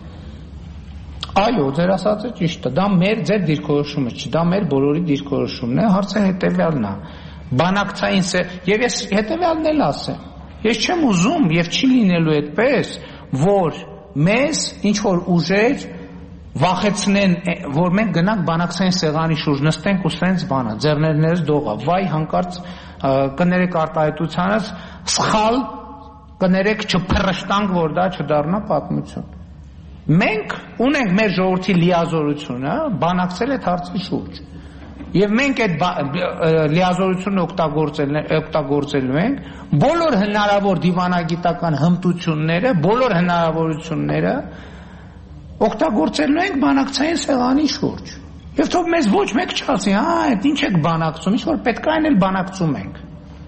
Այո, ձեր ասածը ճիշտ է, դա մեր ձեր դիրքորոշումը չի, դա մեր բոլորի դիրքորոշումն է, հարցը հետեւյալն է։ Բանակցային եւ ես հետեւյալն էլ ասեմ։ Ես չեմ ուզում եւ չի լինելու այդպես, որ մեզ ինչ որ ուժեր վախեցնեն, որ մենք գնանք բանակցային սեղանի շուրջ նստենք ու սենց բանա, ձեռներներս դողա, վայ հանկարծ կներեք արտահայտությանս սխալ, կներեք չփռշտանք, որ դա չդառնա պատմություն։ Մենք ունենք մեր ժողովրդի լիազորությունը բանակցել այդ հարցի շուրջ։ Եվ մենք այդ լիազորությունը օգտագործելու ենք բոլոր հնարավոր դիվանագիտական հմտությունները, բոլոր հնարավորությունները օգտագործելու ենք բանակցային սեղանի շուրջ։ Եվ թող մեզ ոչ մեկ չասի, հա, այդ ինչ եք բանակցում, ինչ որ պետք է այն էլ բանակցում ենք։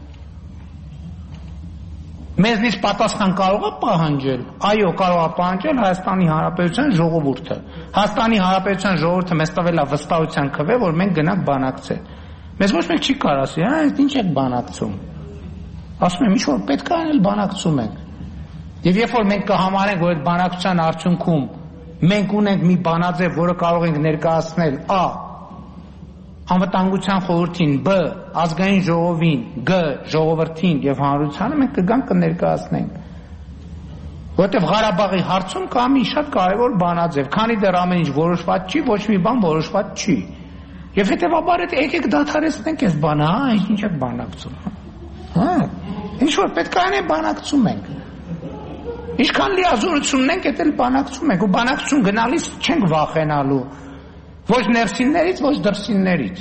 Մեզնից պատասխան կարող է պահանջել։ Այո, կարող է պահանջել Հայաստանի Հանրապետության ժողովուրդը։ Հայաստանի Հանրապետության ժողովուրդը մեզ տվել է վստահության քվե, որ մենք գնանք բանակցել։ Մեզ ոչ մեկ չի կարող ասի, հա, այդ ինչ եք բանակցում։ Ասում եմ, ինչ որ պետք է այն էլ բանակցում ենք։ Եվ երբ որ մենք կհամարենք, որ այդ բանակցության արդյունքում մենք ունենք մի բանաձև, որը կարող ենք ներկայացնել Ա. Անվտանգության խորհրդին, Բ. ազգային ժողովին, Գ. ժողովրդին եւ հանրությանը, մենք կգանք կներկայացնենք։ Որտեւ Ղարաբաղի հարցում կա մի շատ կարեւոր բանաձև, քանի դեռ ամեն ինչ որոշված չի, ոչ մի բան որոշված չի։ Եվ հետեւաբար այդ եկեք դադարեցնենք այս բանը, հա, ինչ եք բանակցում։ Հա, ինչ որ պետք է անենք բանակցում ենք։ Ինչքան լիազորություն ունենք, այդ էլ բանակցում ենք, ու բանակցություն գնալիս չենք վախենալու։ Ոչ ներսիններից, ոչ դրսիններից։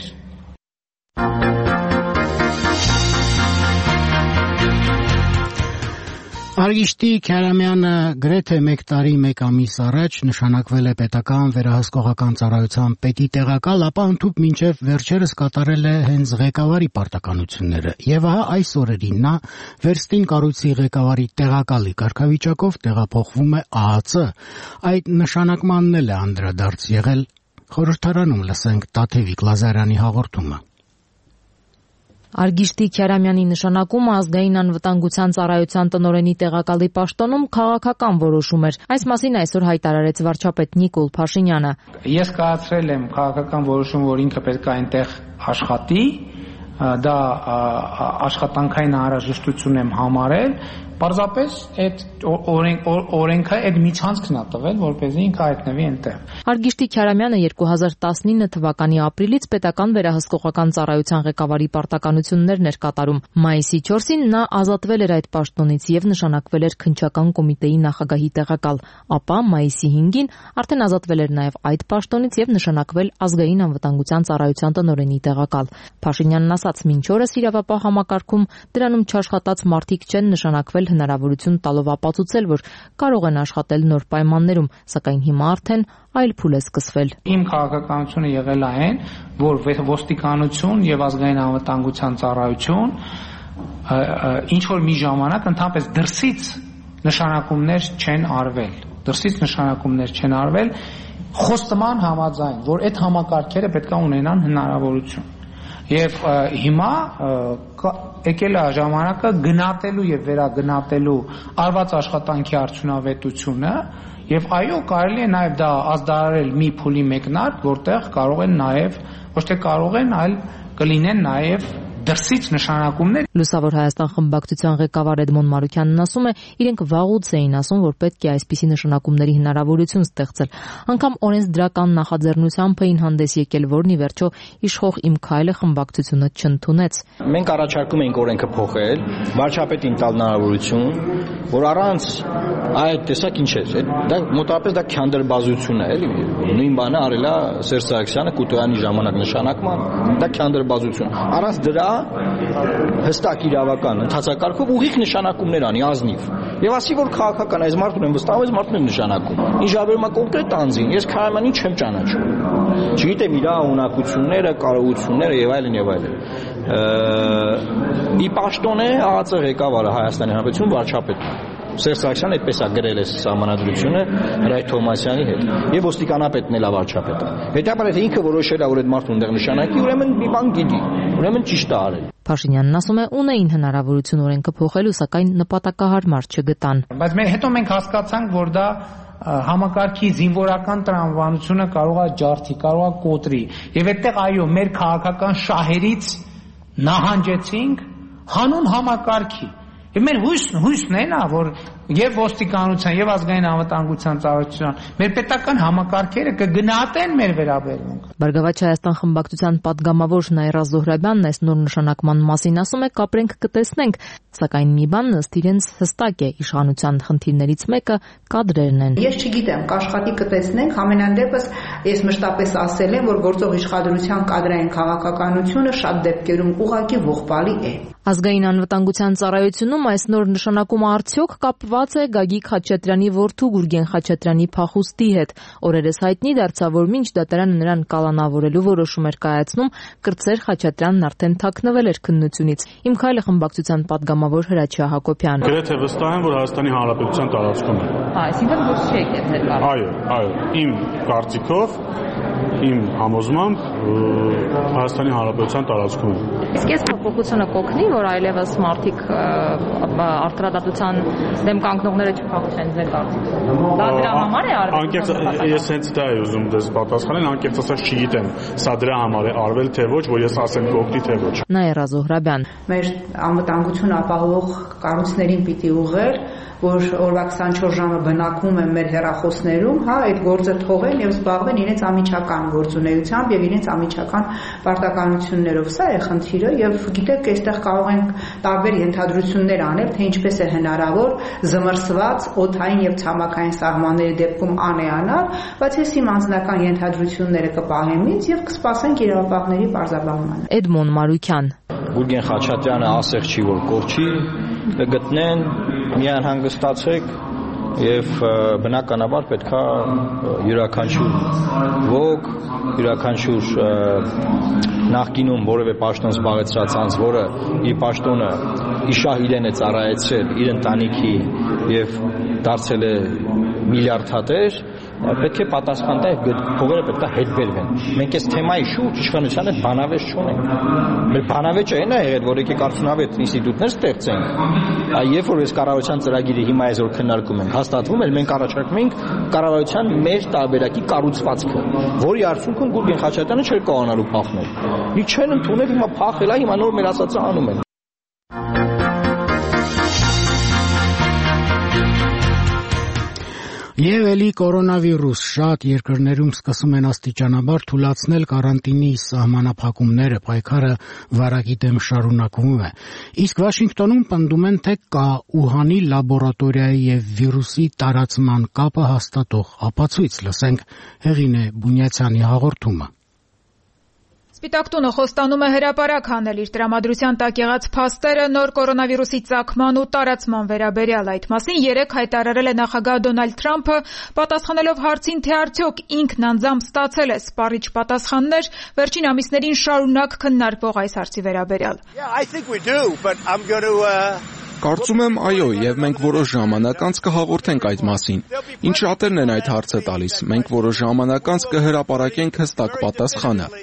Արգիշտի Քյարամյանը գրեթե մեկ տարի մեկ ամիս առաջ նշանակվել է պետական վերահսկողական ծառայության պետի տեղակալ, ապա ընդհուպ մինչև վերջերս կատարել է հենց ղեկավարի պարտականությունները։ Եվ ահա այս օրերին նա Վերստին կառույցի ղեկավարի տեղակալի կարգավիճակով տեղափոխվում է Ա Ա Ծ։ Այդ նշանակմանն էլ է անդրադարձ եղել խորհրդարանում, լսենք Տաթևիկ Լազարյանի հաղորդումը։ Արգիշտի Քյարամյանի նշանակումը ազգային անվտանգության ծառայության տնօրենի տեղակալի պաշտոնում քաղաքական որոշում էր։ Այս մասին այսօր հայտարարեց վարչապետ Նիկոլ Փաշինյանը։ Ես կայացրել եմ քաղաքական որոշում, որ ինքը պետք է այնտեղ աշխատի, դա աշխատանքային անհրաժեշտություն եմ համարել, պարզապես այդ օրենքը այդ միջանցքն է տվել, որպեսզի ինքը հայտնվի այնտեղ։ Արգիշտի Քյարամյանը երկու հազար տասնինը թվականի ապրիլից պետական վերահսկողական ծառայության ղեկավարի պարտականություններն էր կատարում։ Մայիսի չորսին նա ազատվել էր այդ պաշտոնից եւ նշանակվել էր քննչական կոմիտեի նախագահի տեղակալ, ապա մայիսի հինգին արդեն ազատվել էր նաեւ այդ պաշտոնից եւ նշանակվել ազգային անվտանգության ծառայության տնօրենի տեղակալ։ Փաշինյանն ասաց, մինչ օրս իրավապահ համակարգում դրանում չաշխատած մարդիկ չեն նշանակվել հնարավորություն տալով ապացուցել, որ կարող են աշխատել նոր պայմաններում, սակայն հիմա արդեն այլ փուլ է սկսվել։ Իմ քաղաքականությունը եղել է այն, որ ոստիկանություն եւ ազգային անվտանգության ծառայություն ինչ որ մի ժամանակ ընդհանրապես դրսից նշանակումներ չեն արվել, դրսից նշանակումներ չեն արվել, խոստման համաձայն, որ այդ համակարգերը պետք է ունենան հնարավորություն։ Եվ հիմա եկել է ժամանակը գնահատելու եւ վերագնահատելու արված աշխատանքի արդյունավետությունը եւ այո, կարելի է նաեւ դա ազդարարել մի փուլի մեկնարկ, որտեղ կարող են նաեւ ոչ թե կարող են, այլ կլինեն նաեւ դրսից նշանակումներ։ Լուսավոր Հայաստան խմբակցության ղեկավար Էդմոն Մարուքյանն ասում է, իրենք վաղուց էին ասում, որ պետք է այսպիսի նշանակումների հնարավորություն ստեղծել։ Անգամ օրենսդրական նախաձեռնությամբ էին հանդես եկել, որն ի վերջո իշխող Իմ քայլը խմբակցությունը չընդունեց։ Մենք առաջարկում էինք օրենքը փոխել, վարչապետին տալ հնարավորություն, որ առանց այդ տեսակ ինչ է, դա մոտավորապես դա քանդրբազություն է, էլի։ Նույն բանը արել է Սերժ Սարգսյանը Կուտոյանի ժամանակ նշանակման, դա քանդրբազություն։ Առանց դրա հստակ իրավական ընթացակարգով ուղիղ նշանակումներ անի ազնիվ եւ ասի որ քաղաքական այս մարդուն են վստահում, այս մարդուն են նշանակում։ Ինչ աբերում է կոնկրետ անձին, ես Քարամյանին չեմ ճանաչում, չգիտեմ իր ունակությունները, կարողությունները եւ այլն եւ այլն։ Ի պաշտոն է Ա Ա Ծ ղեկավարը Հայաստանի Հանրապետություն վարչապետը Սերժ Սարգսյանը այդպես է գրել է սահմանադրությունը Հրայր Թովմասյանի հետ եւ ոստիկանապետն էլ է վարչապետը։ Հետաբար եթե ինքը որոշել է որ այդ մարդուն դեռ նշանակի, ուրեմն մի բան գիտի, ուրեմն ճիշտ է արել։ Փաշինյանն ասում է, ունեին հնարավորություն օրենքը փոխելու, սակայն նպատակահարմար չգտան։ Բայց մենք հետո մենք հասկացանք, որ դա համակարգի զինվորական տրամաբանությունը կարող է ջարդի, կարող է կոտրի։ Եվ այդտեղ այո, մեր քաղաքական շահերից նահանջեցինք հանուն համակարգի։ Եվ մեր հույսն, հույսն է նա, որ եւ ոստիկանության եւ ազգային անվտանգության ծառայության մեր պետական համակարգերը կգնահատեն մեր վերաբերմունքը։ Բարգավաճ Հայաստան խմբակցության падգամավոր Նաիրա Զոհրաբյանն այս նոր նշանակման մասին ասում է, կապրենք կտեսնենք, սակայն մի բան ըստ իրենց հստակ է, իշխանության խնդիրներից մեկը կադրերն են։ Ես չգիտեմ, կաշխատի կտեսնենք, ամենայն դեպս ես մշտապես ասել եմ, որ գործող իշխանության կադրային քաղաքականությունը շատ դեպքերում ուղղակի ողբալի է։ Ազգային անվտանգության ծառայությունում այս նոր նշանակումը արդյոք կապված է Գագիկ Խաչատրյանի որդու Գուրգեն Խաչատրյանի փախուստի հետ։ Օրերս հայտնի դարձավ, որ մինչ դատարանը նրան կալանավորելու որոշում էր կայացնում, կրտսեր Խաչատրյանն արդեն թաքնվել էր քննությունից։ Իմ քայլը խմբակցության падգամավոր Հրաչյա Հակոբյան։ Գրեթե վստահ եմ, որ Հայաստանի Հանրապետության տարածքում է։ Հա, այսինքն ոչ չի եկել ձեր կարծիքով։ Այո, այո, իմ կարծիքով, իմ համոզմամբ Հայաստանի Հանրապետության տարածքում է։ Իսկ այս փոփոխությունը կօգնի, որ այլևս մարդիկ արտադրատության դեմ կանգնողները չփախչեն ձեր կարծիքով։ Դա դրա համար է արվել։ Անկեղծ ես հենց դա եմ ուզում դες պատասխանել, անկեղծ ասած չգիտեմ, սա դրա համար է արվել թե ոչ, որ ես ասեմ կօգնի թե ոչ։ Նաիրա Զոհրաբյան։ Մեր անվտանգություն ապահովող կառույցներին պիտի ուղղել, որ օրվա քսանչորս ժամը բնակվում են մեր հեռախոսներում, հա, այդ գործը թողեն եւ զբաղվեն իրենց ամիջական գործունեությամբ եւ իրենց ամիջական պարտականություններով։ Սա է խնդիրը եւ գիտեք, այստեղ կարող ենք տարբեր ենթադրություններ անել, թե ինչպես է հնարավոր զմռսված օդային եւ ցամաքային սահմանների դեպքում անեանալ, բայց ես իմ անձնական ենթադրությունները կպահեմ ինձ եւ կսպասենք իրավապահների պարզաբանմանը։ Էդմոն Մարուքյան։ Գուրգեն Խաչատրյանը ասեղ չի որ կորչի, կգտնեն, միայն հանգստացեք եւ բնականաբար պետքա յուրաքանչյուր ոգ, յուրաքանչյուր նախկինում որևէ պաշտոն զբաղեցրած անձ, որը իր պաշտոնը իշահ իրեն է ծառայեցրել իր ընտանիքի եւ դարձել է միլիարդատեր, պետք է պատասխան տա եւ փողերը պետք է հետ բերվեն։ Մենք այս թեմայի շուրջ իշխանության հետ բանավեճ չունենք։ Մեր բանավեճը այն է եղել, որ եկեք արդյունավետ ինստիտուտներ ստեղծենք։ Երբ որ այս կառավարության ծրագիրը հիմա այսօր քննարկում ենք, հաստատվում է, մենք առաջարկում ենք կառավարության մեր տարբերակի կառուցվածքը, որի արդյունքում Գուրգեն Խաչատրյանը չէր կարողանալու փախնել։ Մի չեն ընդունել, հիմա փախել է, հիմա նոր մեր ասածը անում են։ Եվ էլի կորոնավիրուս շատ երկրներում սկսում են աստիճանաբար թուլացնել կարանտինի սահմանափակումները, պայքարը վարակի դեմ շարունակվում է։ Իսկ Վաշինգտոնում պնդում են, թե կա Ուհանի լաբորատորիայի եւ վիրուսի տարածման կապը հաստատող ապացույց։ Լսենք Հեղինե Բունյացյանի հաղորդումը։ Սպիտակ տունը խոստանում է հրապարակ հանել իր տրամադրության տակ եղած փաստերը նոր կորոնավիրուսի ծագման ու տարածման վերաբերյալ։ Այդ մասին երեկ հայտարարել է նախագահ Դոնալդ Թրամփը, պատասխանելով հարցին, թե արդյոք ինքն անձամբ ստացել է սպառիչ պատասխաններ վերջին ամիսներին շարունակ քննարկվող այս հարցի վերաբերյալ։ Կարծում եմ այո, եւ մենք որոշ ժամանակ անց կհաղորդենք այդ մասին։ Ինչ շատերն են այդ հարցը տալիս, մենք որոշ ժամանակ անց կհրապարակենք հստակ պատասխանը։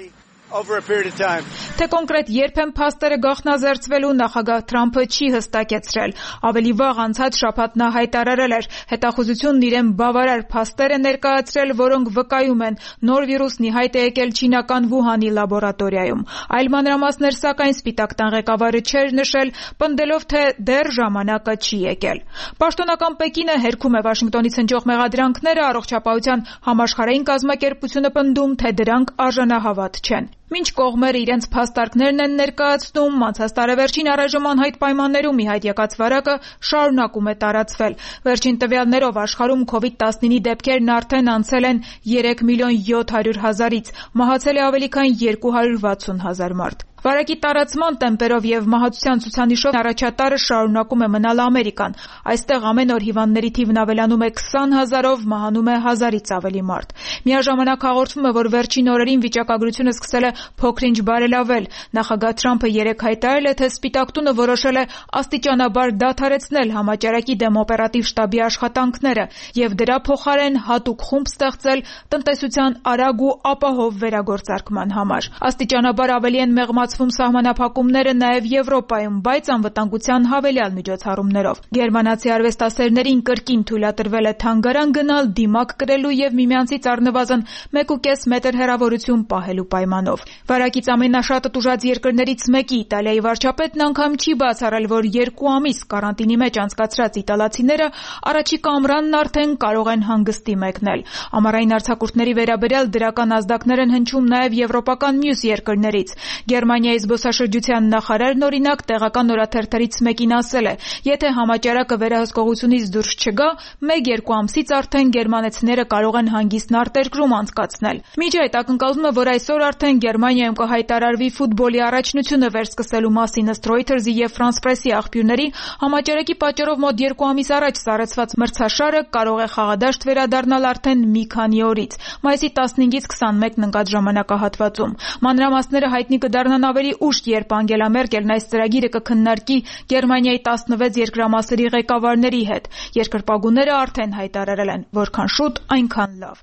Թե կոնկրետ երբ են փաստերը գաղտնազերծվելու, նախագահ Թրամփը չի հստակեցրել։ Ավելի վաղ անցած շաբաթ նա հայտարարել էր, հետախուզությունն իրեն բավարար փաստեր է ներկայացրել, որոնք վկայում են նոր վիրուսն ի հայտ է եկել չինական Վուհանի լաբորատորիայում։ Այլ մանրամասներ, սակայն, Սպիտակ տան ղեկավարը չէր նշել, պնդելով, թե դեռ ժամանակը չի եկել։ Պաշտոնական Պեկինը հերքում է Վաշինգտոնից հնչող մեղադրանքները, Առողջապահության համաշխարհային կազմակերպությունը պնդում, թե դրանք արժանահավատ չեն։ Մինչ կողմերը իրենց փաստարկներն են ներկայացնում, անցած տարեվերջին առայժմ անհայտ պայմաններում ի հայտ եկած վարակը շարունակում է տարածվել։ Վերջին տվյալներով աշխարհում քովիդ տասնինի դեպքերն արդեն անցել են երեք միլիոն յոթ հարյուր հազարից, մահացել է ավելի քան երկու հարյուր վաթսուն հազար մարդ։ Վարակի տարածման տեմպերով եւ մահացության ցուցանիշով առաջատարը շարունակում է մնալ Ամերիկան։ Այստեղ ամեն օր հիվանդների թիվն ավելանում է քսան հազարով, մահանում է հազարից ավելի մարդ։ Միաժամանակ հաղորդվում է, որ վերջին օրերին վիճակագրությունը սկսել է փոքր-ինչ բարելավել։ Նախագահ Թրամփը երեկ հայտարարել է, թե Սպիտակ տունը որոշել է աստիճանաբար դադարեցնել համաճարակի դեմ օպերատիվ շտաբի աշխատանքները եւ դրա փոխարեն հատուկ խումբ ստեղծել տնտեսության արագ ու ապահով վերագործարկման համար։ Աստիճանաբար ավելի են մեղմացվում սահմանափակումները նաեւ Եվրոպայում, բայց անվտանգության հավելյալ միջոցառումներով։ Գերմանացի արվեստասերներին կրկին թույլատրվել է թանգարան գնալ, դիմակ կրելու եւ միմյանցից առնվազն մեկ ու կես մետր հեռավորություն պահելու պայմանով։ Վարակից ամենաշատը տուժած երկրներից մեկի Իտալիայի վարչապետն անգամ չի բացառել, որ երկու ամիս կարանտինի մեջ անցկացրած իտալացիները առաջիկա ամռանն արդեն կարող են հանգստի մեկնել։ Ամառային արձակուրդների վերաբերյալ դրական ազդակներ են հնչում նաեւ եվրոպական մյուս երկրներից։ Գերմանիայի զբոսաշրջության նախարարն օրինակ տեղական օրաթերթերից մեկին ասել է, եթե համաճարակը վերահսկողությունից դուրս չգա, մեկ-երկու ամսից արդեն գերմանացիները կարող են հանգիստն արտերկրում անցկացնել։ Միջ այդ ակնկալվում է, որ այսօր արդեն Գերմանիայում կհայտարարվի ֆուտբոլի առաջնությունը վերսկսելու մասին ըստ Reuters-ի եւ France Press-ի աղբյուրների, համաճարակի պատճառով մոտ երկու ամիս առաջ սառեցված մրցաշարը կարող է խաղադաշտ վերադառնալ արդեն մի քանի օրից, մայիսի տասնհինգից քսանմեկն ընկած ժամանակահատվածում։ Մանրամասները հայտնի կդառնան ավելի ուշ, երբ Անգելա Մերկելն այս ծրագիրը կքննարկի Գերմանիայի տասնվեց երկրամասերի ղեկավարների հետ։ Երկրպագուները արդեն հայտարարել են, որքան շուտ, այնքան լավ։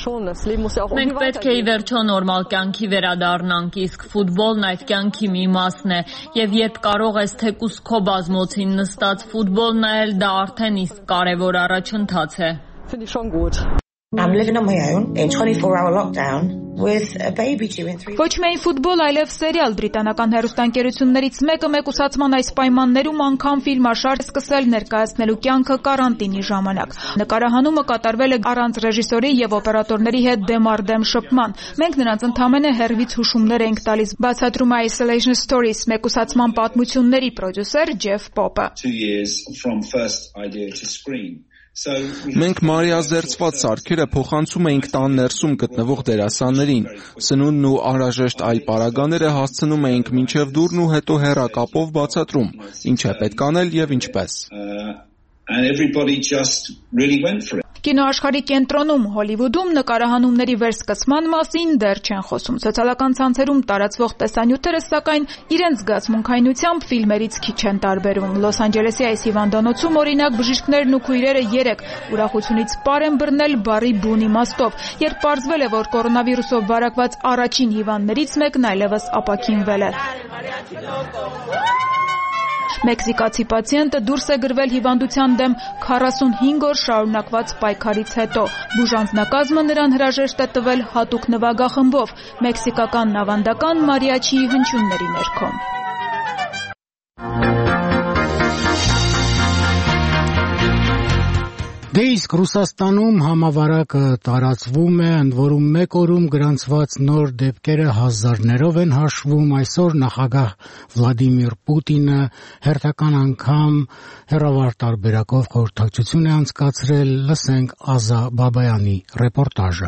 Մենք պետք է ի վերջո նորմալ կյանքի վերադառնանք, իսկ ֆուտբոլն այդ կյանքի մի մասն է, եւ երբ կարող ես թեկուզ քո բազմոցին նստած ֆուտբոլ նայել, դա արդեն իսկ կարևոր առաջընթաց է։ I'm living on my own in twenty-four hour lockdown with a baby due in three. Ոչ միայն ֆուտբոլ, այլև սերիալ բրիտանական հեռուստաընկերություններից մեկը մեկուսացման այս պայմաններում անգամ ֆիլմաշարժ սկսել ներկայացնելու կյանքը կարանտինի ժամանակ։ Նկարահանումը կատարվել է առանց ռեժիսորի եւ օպերատորների հետ դեմ առ դեմ շփման։ Մենք նրանց ընդամենը հեռվից հուշումներ ենք տալիս, բացատրում է Isolation Stories մեկուսացման պատմությունների պրոդյուսեր Ջեֆ Պոպը։ Մենք մարիազերծված սարքերը փոխանցում էինք տան ներսում գտնվող դերասաններին, սնունդն ու անհրաժեշտ այլ պարագաները հասցնում էինք մինչև դուռն ու հետո հեռակապով բացատրում, ինչ է պետք անել եւ ինչպես։ and everybody just really went for it. Կինոաշխարհի կենտրոնում Հոլիվուդում նկարահանումների վերսկսման մասին դեռ չեն խոսում։ Սոցիալական ցանցերում տարածվող տեսանյութերը սակայն իրենց զգացմունքայնությամբ ֆիլմերից քիչ են տարբերվում։ Լոս Անջելեսի այս հիվանդանոցում օրինակ բժիշկներն ու քույրերը երեք ուրախությունից պար են բռնել բառի բուն իմաստով, երբ պարզվել է, որ կորոնավիրուսով վարակված առաջին հիվանդներից մեկն այլևս ապաքինվել է։ Մեքսիկացի պացիենտը դուրս է գրվել հիվանդության դեմ քառասունհինգ օր շարունակված պայքարից հետո։ Բուժանձնակազմը նրան հրաժեշտ է տվել հատուկ նվագախմբով մեքսիկական նավանդական մարիաչիի հնչյունների ներքո։ Դե իսկ Ռուսաստանում համավարակը տարածվում է, ընդ որում մեկ օրում գրանցված նոր դեպքերը հազարներով են հաշվում։ Այսօր նախագահ Վլադիմիր Պուտինը հերթական անգամ հեռավար տարբերակով խորհրդակցություն է անցկացրել։ Լսենք Ազա Բաբայանի ռեպորտաժը։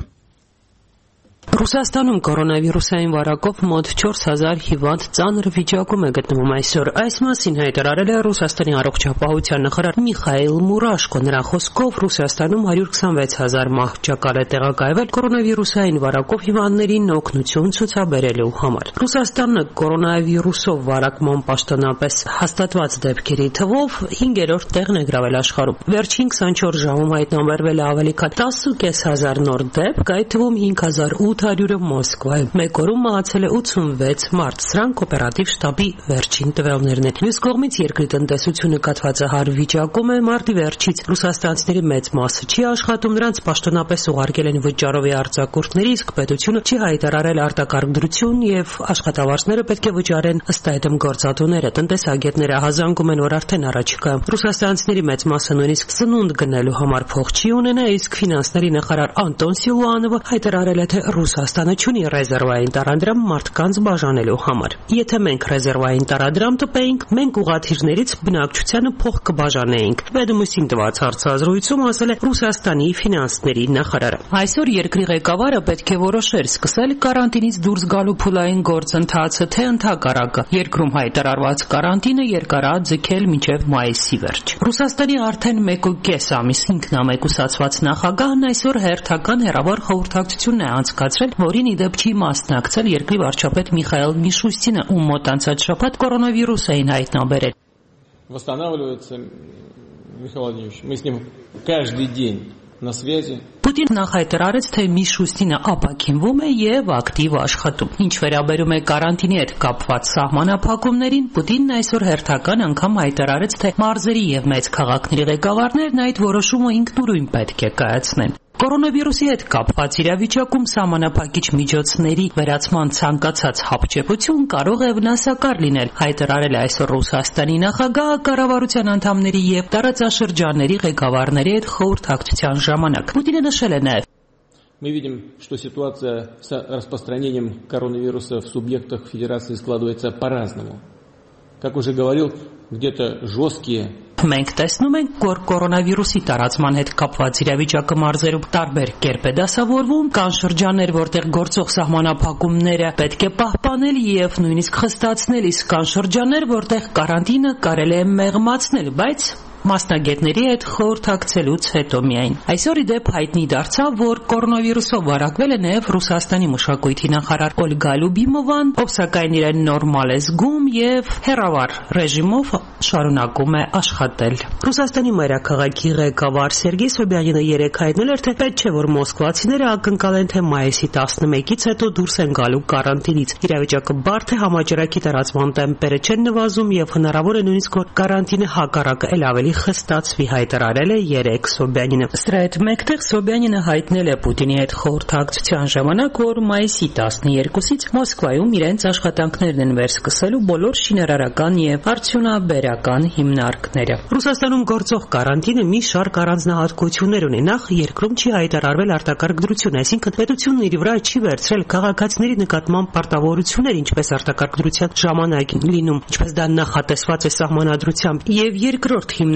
Ռուսաստանում կորոնավիրուսային վարակով մոտ չորս հազար հիվանդ ծանր վիճակում է գտնվում այսօր։ Այս մասին հայտարարել է Ռուսաստանի առողջապահության նախարար Միխայիլ Մուրաշկո։ Նրա խոսքով Ռուսաստանում հարյուր քսանվեց հազար մահճակալ է տեղակայվել կորոնավիրուսային վարակով հիվանդներին օգնություն ցուցաբերելու համար։ Ռուսաստանը կորոնավիրուսով վարակման պաշտոնապես հաստատված դեպքերի թվով հինգերորդ տեղն է գրավել աշխարհում։ Վերջին քսանչորս ժամում հայտնաբերվել է ավելի քան տասը հազար նոր դեպք, այդ թվում հինգ հազար ութ հարյուրը Մոսկվայում։ Մեկ օրում մահացել է ութսունվեց մարդ։ Սրանք օպերատիվ շտաբի վերջին տվյալներն են։ Մյուս կողմից երկրի տնտեսությունը կաթվածահար վիճակում է։ Մարտի վերջից ռուսաստանցիների մեծ մասը չի աշխատում, նրանց պաշտոնապես ուղարկել են վճարովի արձակուրդների, իսկ պետությունը չի հայտարարել արտակարգ դրություն եւ աշխատավարձները պետք է վճարեն ըստ այդմ գործատուները։ Տնտեսագետները հազանգում են, որ արդեն առաջիկայում ռուսաստանցիների մեծ մասը նույնիսկ սնունդ գնելու համար փող չի ունենա, իսկ ֆինանսների նախարար Անտոն Սիլուանովը հայտարարել է, թե Ռուսաստանը չունի ռեզերվային տարադրամ մարդկանց բաժանելու համար։ Եթե մենք ռեզերվային տարադրամ տպեինք, մենք ուղղաթիռներից բնակչությանը փող կբաժանեինք։ Վեդոմստին տված հարցազրույցում ասել է Ռուսաստանի ֆինանսների նախարարը։ Այսօր երկրի ղեկավարը պետք է որոշեր սկսել կարանտինից դուրս գալու փուլային գործընթացը, թե ընդհակառակը երկրում հայտարարված կարանտինը երկարած ձգել մինչև մայիսի վերջ։ Ռուսաստանի արդեն մեկ ու կես ամիս ինքնամեկուսացված նախագահն այսօր հերթական հեռավար խորհրդակցություն է անցկացրել, որին իդեպ չի մասնակցել երկրի վարչապետ Միխայիլ Միշուստինը, ում մոտ անցած շաբաթ կորոնավիրուս էին հայտնաբերել։ Восстанавливается Михаил Владимирович. Мы с ним каждый день на связи. Պուտինը նախ հայտարարեց, թե Միշուստինը ապաքինվում է եւ ակտիվ աշխատում։ Ինչ վերաբերում է կարանտինի հետ կապված սահմանափակումներին, Պուտինն այսօր հերթական անգամ հայտարարեց, թե մարզերի եւ մեծ քաղաքների ղեկավարներն այդ որոշումը ինքնուրույն պետք է կայացնեն։ Կորոնավիրուսի հետ կապված իրավիճակում սահմանափակիչ միջոցների վերացման ցանկացած հապճեպություն կարող է վնասակար լինել, հայտարարել է այսօր Ռուսաստանի նախագահը կառավարության անդամների եւ տարածաշրջանների ղեկավարների հետ խորհրդակցության ժամանակ։ Պուտինը նշել է նաեւ. Мы видим, что ситуация с распространением коронавируса в субъектах Федерации складывается по-разному. Как уже говорил, где-то жесткие Մենք տեսնում ենք, որ կորոնավիրուսի տարածման հետ կապված իրավիճակը մարզերում տարբեր կերպ է դասավորվում, կան շրջաններ, որտեղ գործող սահմանափակումները պետք է պահպանել եւ նույնիսկ խստացնել, իսկ կան շրջաններ, որտեղ կարանտինը կարելի է մեղմացնել, բայց մասնագետների հետ խորհրդակցելուց հետո միայն։ Այսօր իդեպ հայտնի դարձավ, որ կորոնավիրուսով վարակվել է նաև Ռուսաստանի մշակույթի նախարար Օլգա Լյուբիմովան, ով սակայն իրեն նորմալ է զգում եւ հեռավար ռեժիմով շարունակում է աշխատել։ Ռուսաստանի մայրաքաղաքի ղեկավար Սերգեյ Սոբյանինը երեկ հայտնել էր, թե պետք չէ, որ մոսկվացիները ակնկալեն, թե մայիսի տասնմեկից հետո դուրս են գալու կարանտինից։ Իրավիճակը բարդ է, համաճարակի տարածման տեմպերը չեն նվազում եւ հնարավոր է նույնիսկ որ կարանտինը հակառակը էլ ավելի խստացվի, հայտարարել է երեկ Սոբյանինը։ Սրա հետ մեկտեղ Սոբյանինը հայտնել է Պուտինի հետ խորհրդակցության ժամանակ, որ մայիսի տասներկուսից Մոսկվայում իրենց աշխատանքներն են վերսկսելու բոլոր շինարարական եւ արդյունաբերական հիմնարկները։ Ռուսաստանում գործող կարանտինը մի շարք առանձնահատկություններ ունի։ Նախ երկրում չի հայտարարվել արտակարգ դրություն, այսինքն պետությունն իր վրա չի վերցրել քաղաքացիների նկատմամբ պարտավորություններ, ինչպես արտակարգ դրության ժամանակ լինում, ինչպես դա նախատեսված է սահմանադրությամբ, եւ երկրորդ հիմնարկը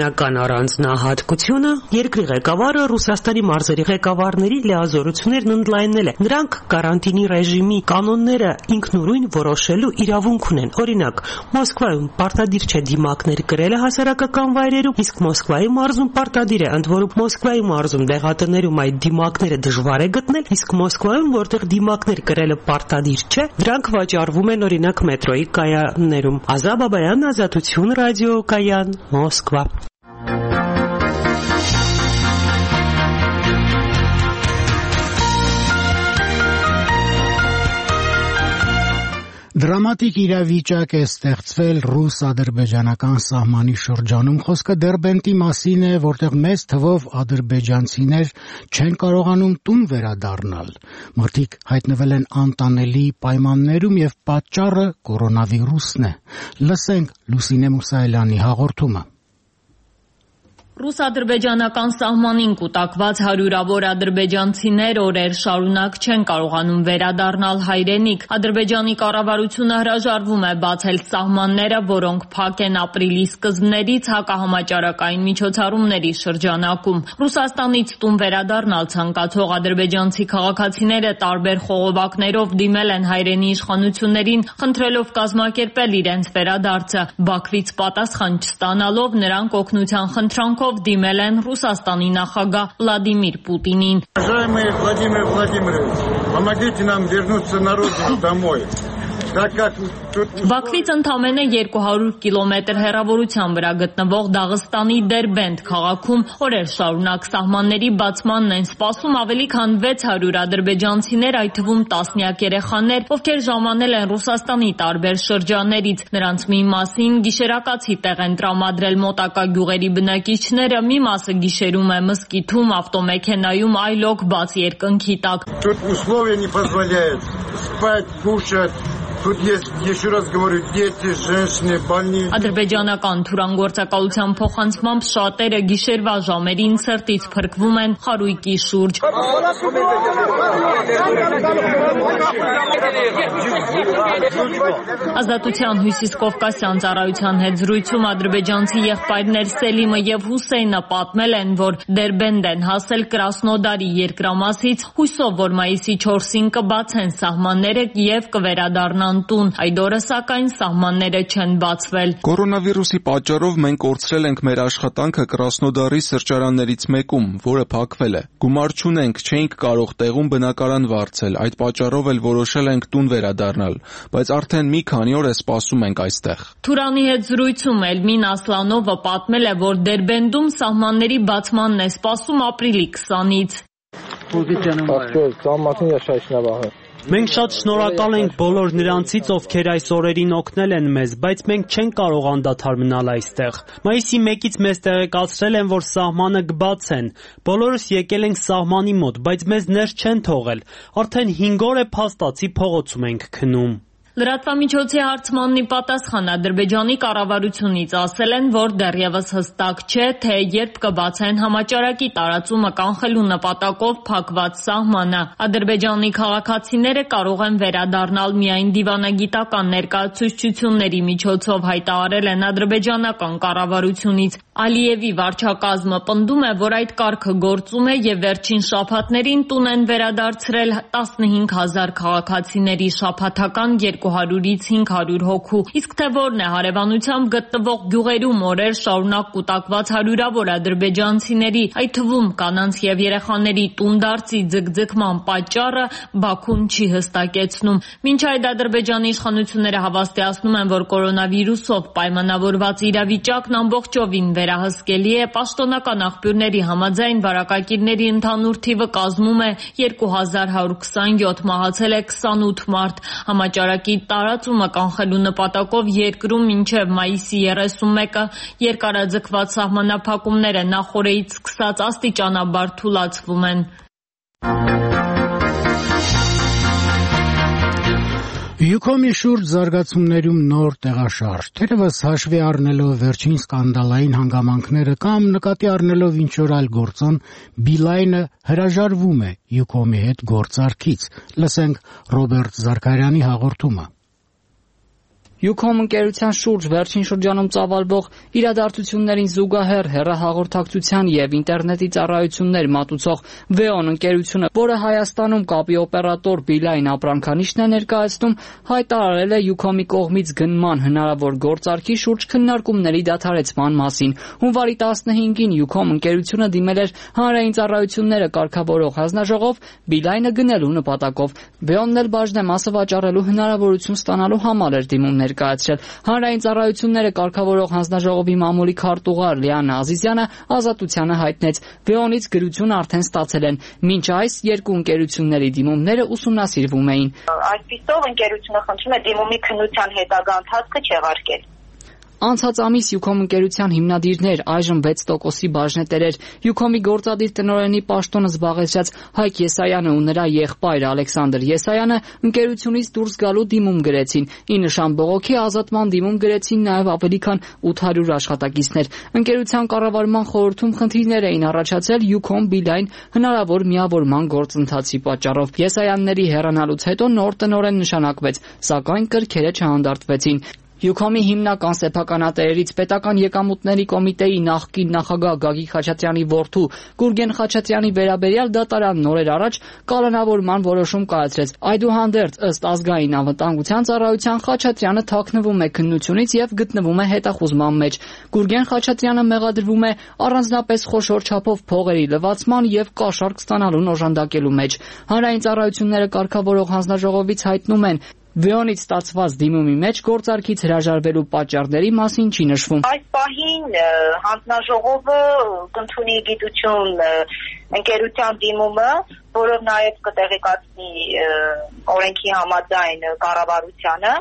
հիմնական առանձնահատկությունը երկրի ղեկավարը Ռուսաստանի մարզերի ղեկավարների լիազորություններն ընդլայնել է։ Նրանք կարանտինի ռեժիմի կանոնները ինքնուրույն որոշելու իրավունք ունեն։ Օրինակ, Մոսկվայում պարտադիր չէ դիմակներ գրելը հասարակական վայրերում, իսկ Մոսկվայի մարզում պարտադիր է, ընդ որում Մոսկվայի մարզում դեղատներում այդ դիմակները դժվար է գտնել, իսկ Մոսկվայում, որտեղ դիմակներ գրելը պարտադիր չէ, դրանք վաճառվում են օրինակ մետրոյի կայաններում։ Ազա Բաբայան, Ազատություն ռադիո կայան, Մոսկվա։ Դրամատիկ իրավիճակ է ստեղծվել ռուս-ադրբեջանական սահմանի շրջանում։ Խոսքը Դերբենտի մասին է, որտեղ մեծ թվով ադրբեջանցիներ չեն կարողանում տուն վերադառնալ։ Մարդիկ հայտնվել են անտանելի պայմաններում եւ պատճառը կորոնավիրուսն է։ Լսենք Լուսինե Մուսայելյանի հաղորդումը։ Ռուս-ադրբեջանական սահմանին կուտակված հարյուրավոր ադրբեջանցիներ օրեր շարունակ չեն կարողանում վերադառնալ հայրենիք։ Ադրբեջանի կառավարությունը հրաժարվում է բացել սահմանները, որոնք փակ են ապրիլի սկզբներից հակահամաճարակային միջոցառումների շրջանակում։ Ռուսաստանից տուն վերադառնալ ցանկացող ադրբեջանցի քաղաքացիները տարբեր խողովակներով դիմել են հայրենի իշխանություններին, խնդրելով կազմակերպել իրենց վերադարձը։ Բաքվից պատասխան չստանալով նրանք օգնության խնդրանքով դիմել են Ռուսաստանի նախագահ Վլադիմիր Պուտինին։ Уважаемый Владимир Владимирович, помогите нам вернуться на родину домой. Բաքվից ընդամենը երկու հարյուր կիլոմետր հեռավորության վրա գտնվող Դաղստանի Դերբենտ քաղաքում օրեր շարունակ սահմանների բացմանն են սպասում ավելի քան վեց հարյուր ադրբեջանցիներ, այդ թվում տասնյակ երեխաներ, ովքեր ժամանել են Ռուսաստանի տարբեր շրջաններից։ Նրանց մի մասին գիշերակացի տեղ են տրամադրել մոտակա գյուղերի բնակիչները, մի մասը գիշերում է մզկիթում, ավտոմեքենայում, այլոք բաց երկնքի տակ։ Тут условия не позволяют спать, кушать. Тут есть, еще раз говорю, дети, женщины, больницы. Ադրբեջանական թուրանգործակալության փոխանցմամբ շատերը գիշերվա ժամերին ցրտից փրկվում են խարույկի շուրջ։ Ազատության Հյուսիս Կովկասյան ծառայության հետ զրույցում ադրբեջանցի եղբայրներ Սելիմը եւ Հուսեյնը պատմել են, որ Դերբենդ են հասել Կրասնոդարի երկրամասից, հույսով, որ մայիսի չորսին կբացեն սահմանները եւ կվերադառնան տուն, այդ օրը սակայն սահմանները չեն բացվել։ Կորոնավիրուսի պատճառով մենք կորցրել ենք մեր աշխատանքը Կրասնոդարի սրճարաններից մեկում, որը փակվել է։ Գումար չունենք, չէինք կարող տեղում բնակարան վարձել, այդ պատճառով էլ որոշել ենք տուն վերադառնալ, բայց արդեն մի քանի օր է սպասում ենք այստեղ։ Թուրանի հետ զրույցում Էլմին Ասլանովը պատմել է, որ Դերբենդում սահմանների բացմանն է սպասում ապրիլի քսանից։ Մենք շատ շնորհակալ ենք բոլոր նրանցից, ովքեր այս օրերին օգնել են մեզ, բայց մենք չենք կարող անդադար մնալ այստեղ։ Մայիսի մեկից մեզ տեղեկացրել են, որ սահմանը կբացեն։ Բոլորս եկել ենք սահմանի մոտ, բայց մեզ ներս չեն թողել։ Արդեն հինգ օր է փաստացի փողոցում ենք քնում։ Լրատվամիջոցի հարցմանն ի պատասխան Ադրբեջանի կառավարությունից ասել են, որ դեռևս հստակ չէ, թե երբ կբացեն համաճարակի տարածումը կանխելու նպատակով փակված սահմանը։ Ադրբեջանի քաղաքացիները կարող են վերադառնալ միայն դիվանագիտական ներկայացուցչությունների միջոցով, հայտարարել են ադրբեջանական կառավարությունից։ Ալիևի վարչակազմը պնդում է, որ այդ կարգը գործում է եւ վերջին շաբաթներին տուն են վերադարձրել տասնհինգ հազար քաղաքացիների, շաբաթական երկու հարյուրից հինգ հարյուր հոգու, իսկ թե որն է հարևանությամբ գտնվող գյուղերում օրեր շարունակ կուտակված հարյուրավոր ադրբեջանցիների, այդ թվում կանանց եւ երեխաների տունդարձի ձգձգման պատճառը Բաքուն չի հստակեցնում։ Մինչ այդ Ադրբեջանի իշխանությունները հավաստիացնում են, որ կորոնավիրուսով պայմանավորված իրավիճակն ամբողջովին վերահսկելի է, պաշտոնական աղբյուրների համաձայն վարակակիրների ընդհանուր թիվը կազմում է երկու հազար հարյուր քսանյոթ, մահացել է քսանութ մարդ։ Համաճարակի տարածումը կանխելու նպատակով երկրում մինչև մայիսի երեսունմեկը երկարաձգված սահմանափակումները նախօրեից սկսած աստիճանաբար թուլացվում են։ Յուքոմի շուրջ զարգացումներում նոր տեղաշարժ, թերևս հաշվի առնելով վերջին սկանդալային հանգամանքները կամ նկատի առնելով ինչ-որ այլ գործոն, Բիլայնը հրաժարվում է Յուքոմի հետ գործարքից։ Լսենք Ռոբերտ Զարքարյանի հաղորդումը։ Ucom ընկերության շուրջ վերջին շրջանում ծավալվող իրադարձություններին զուգահեռ հեռահաղորդակցության եւ ինտերնետի ծառայություններ մատուցող Veon ընկերությունը, որը Հայաստանում կապի օպերատոր Beeline ապրանքանիշն է ներկայացնում, հայտարարել է Ucom-ի կողմից գնման հնարավոր գործարքի շուրջ քննարկումների դադարեցման մասին։ Հունվարի տասնհինգին Ucom ընկերությունը դիմել էր հանրային ծառայությունները կարգավորող հանձնաժողով Beeline-ը գնելու նպատակով։ Veon-ն էլ բաժնեմասը վաճառելու հնարավորություն ստանալու համար էր դիմում ներկայացրել։ Հանրային ծառայությունները կարգավորող հանձնաժողովի մամուլի քարտուղար Լիանա Ազիզյանը ազատությանը հայտնեց. Veon-ից գրություն արդեն ստացել են։ Մինչ այս երկու ընկերությունների դիմումները ուսումնասիրվում էին։ Այսպիսով ընկերությունը խնդրում է դիմումի քննության հետագա ընթացքը չեղարկել։ Անցած ամիս Ucom ընկերության հիմնադիրներ, այժմ վեց տոկոսի բաժնետերեր, Ucom-ի գործադիր տնօրենի պաշտոնը զբաղեցրած Հայկ Եսայանը ու նրա եղբայր Ալեքսանդր Եսայանը ընկերությունից դուրս գալու դիմում գրեցին։ Ի նշան բողոքի ազատման դիմում գրեցին նաև ավելի քան ութ հարյուր աշխատակիցներ։ Ընկերության կառավարման խորհրդում խնդիրներ էին առաջացել Ucom Beeline հնարավոր միավորման գործընթացի պատճառով։ Եսայանների հեռանալուց հետո նոր տնօրեն նշանակվեց, սակայն կրքերը չհանդարտվեցին։ Ucom-ի հիմնական սեփականատերերից պետական եկամուտների կոմիտեի նախկին նախագահ Գագիկ Խաչատրյանի որդու Գուրգեն Խաչատրյանի վերաբերյալ դատարան նորեր առաջ կալանավորման որոշում կայացրեց։ Այդուհանդերձ, ըստ ազգային անվտանգության ծառայության, Խաչատրյանը թաքնվում է քննությունից եւ գտնվում է հետախուզման մեջ։ Գուրգեն Խաչատրյանը մեղադրվում է առանձնապես խոշոր չափով փողերի լվացման եւ կաշառք ստանալուն օժանդակելու մեջ։ Հանրային ծառայությունները կարգավորող հանձնաժողովից հայտնում են, Veon-ից ստացված դիմումի մեջ գործարքից հրաժարվելու պատճառների մասին չի նշվում։ Այս պահին հանձնաժողովը կընդունի գիտություն ընկերության դիմումը, որով նաև կտեղեկացնի օրենքի համաձայն կառավարությանը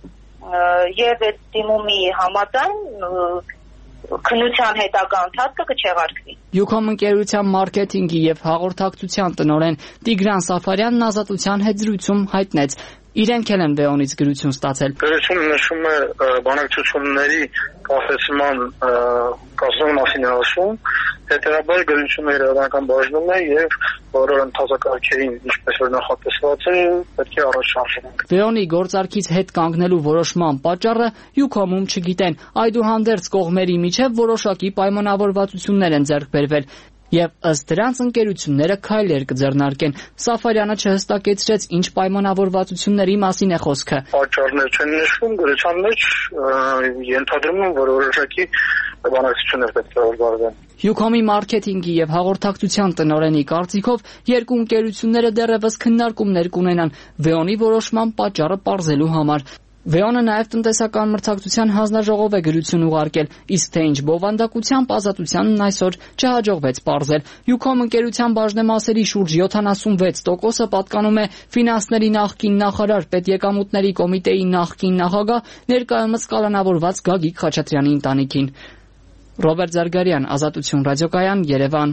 եւ այդ դիմումի համաձայն քննության հետագա ընթացքը կչեղարկվի։ Ucom ընկերության մարքեթինգի եւ հաղորդակցության տնօրեն Տիգրան Սաֆարյանն ազատության հետ զրույցում հայտնեց. Իրենք էլ են Veon-ից գրություն ստացել։ Գրությունը նշում է բանակցությունների կասեցման կասեցման մասին ասում, հետեւաբար գրությունը իրավական բաժնում է եւ բոլոր ընթացակարգերին, ինչպես որ նախատեսված է, պետք է առաջ շարժվենք։ Veon-ի գործարքից հետ կանգնելու որոշման պատճառը Ucom-ում չգիտեն։ Այդուհանդերձ կողմերի միջև որոշակի պայմանավորվածություններ են ձեռք բերվել։ Եվ ըստ դրանց ընկերությունները քայլեր կձեռնարկեն։ Սաֆարյանը չհստակեցրեց, ինչ պայմանավորվածությունների մասին է խոսքը։ Պատճառներ չեն նշվում, գրության մեջ ենթադրում եմ, որ որոշակի բանակցություններ պետք է օրվարվեն։ Ucom-ի մարքեթինգի եւ հաղորդակցության տնօրենի կարծիքով երկու ընկերությունները դեռևս քննարկումներ կունենան Veon-ի որոշման պատճառը պարզելու համար։ Veon-ը նաև տնտեսական մրցակցության հանձնաժողով է գրություն ուղարկել, իսկ թե ինչ բովանդակությամբ ազատությանն այսօր չհաջողվեց պարզել։ Ucom ընկերության բաժնեմասերի շուրջ յոթանասունվեց տոկոսը պատկանում է ֆինանսների նախկին նախարար, պետեկամուտների կոմիտեի նախկին նախագահ, ներկայումս կալանավորված Գագիկ Խաչատրյանի ընտանիքին։ Ռոբերտ Զարգարյան, Ազատություն ռադիոկայան, Երևան։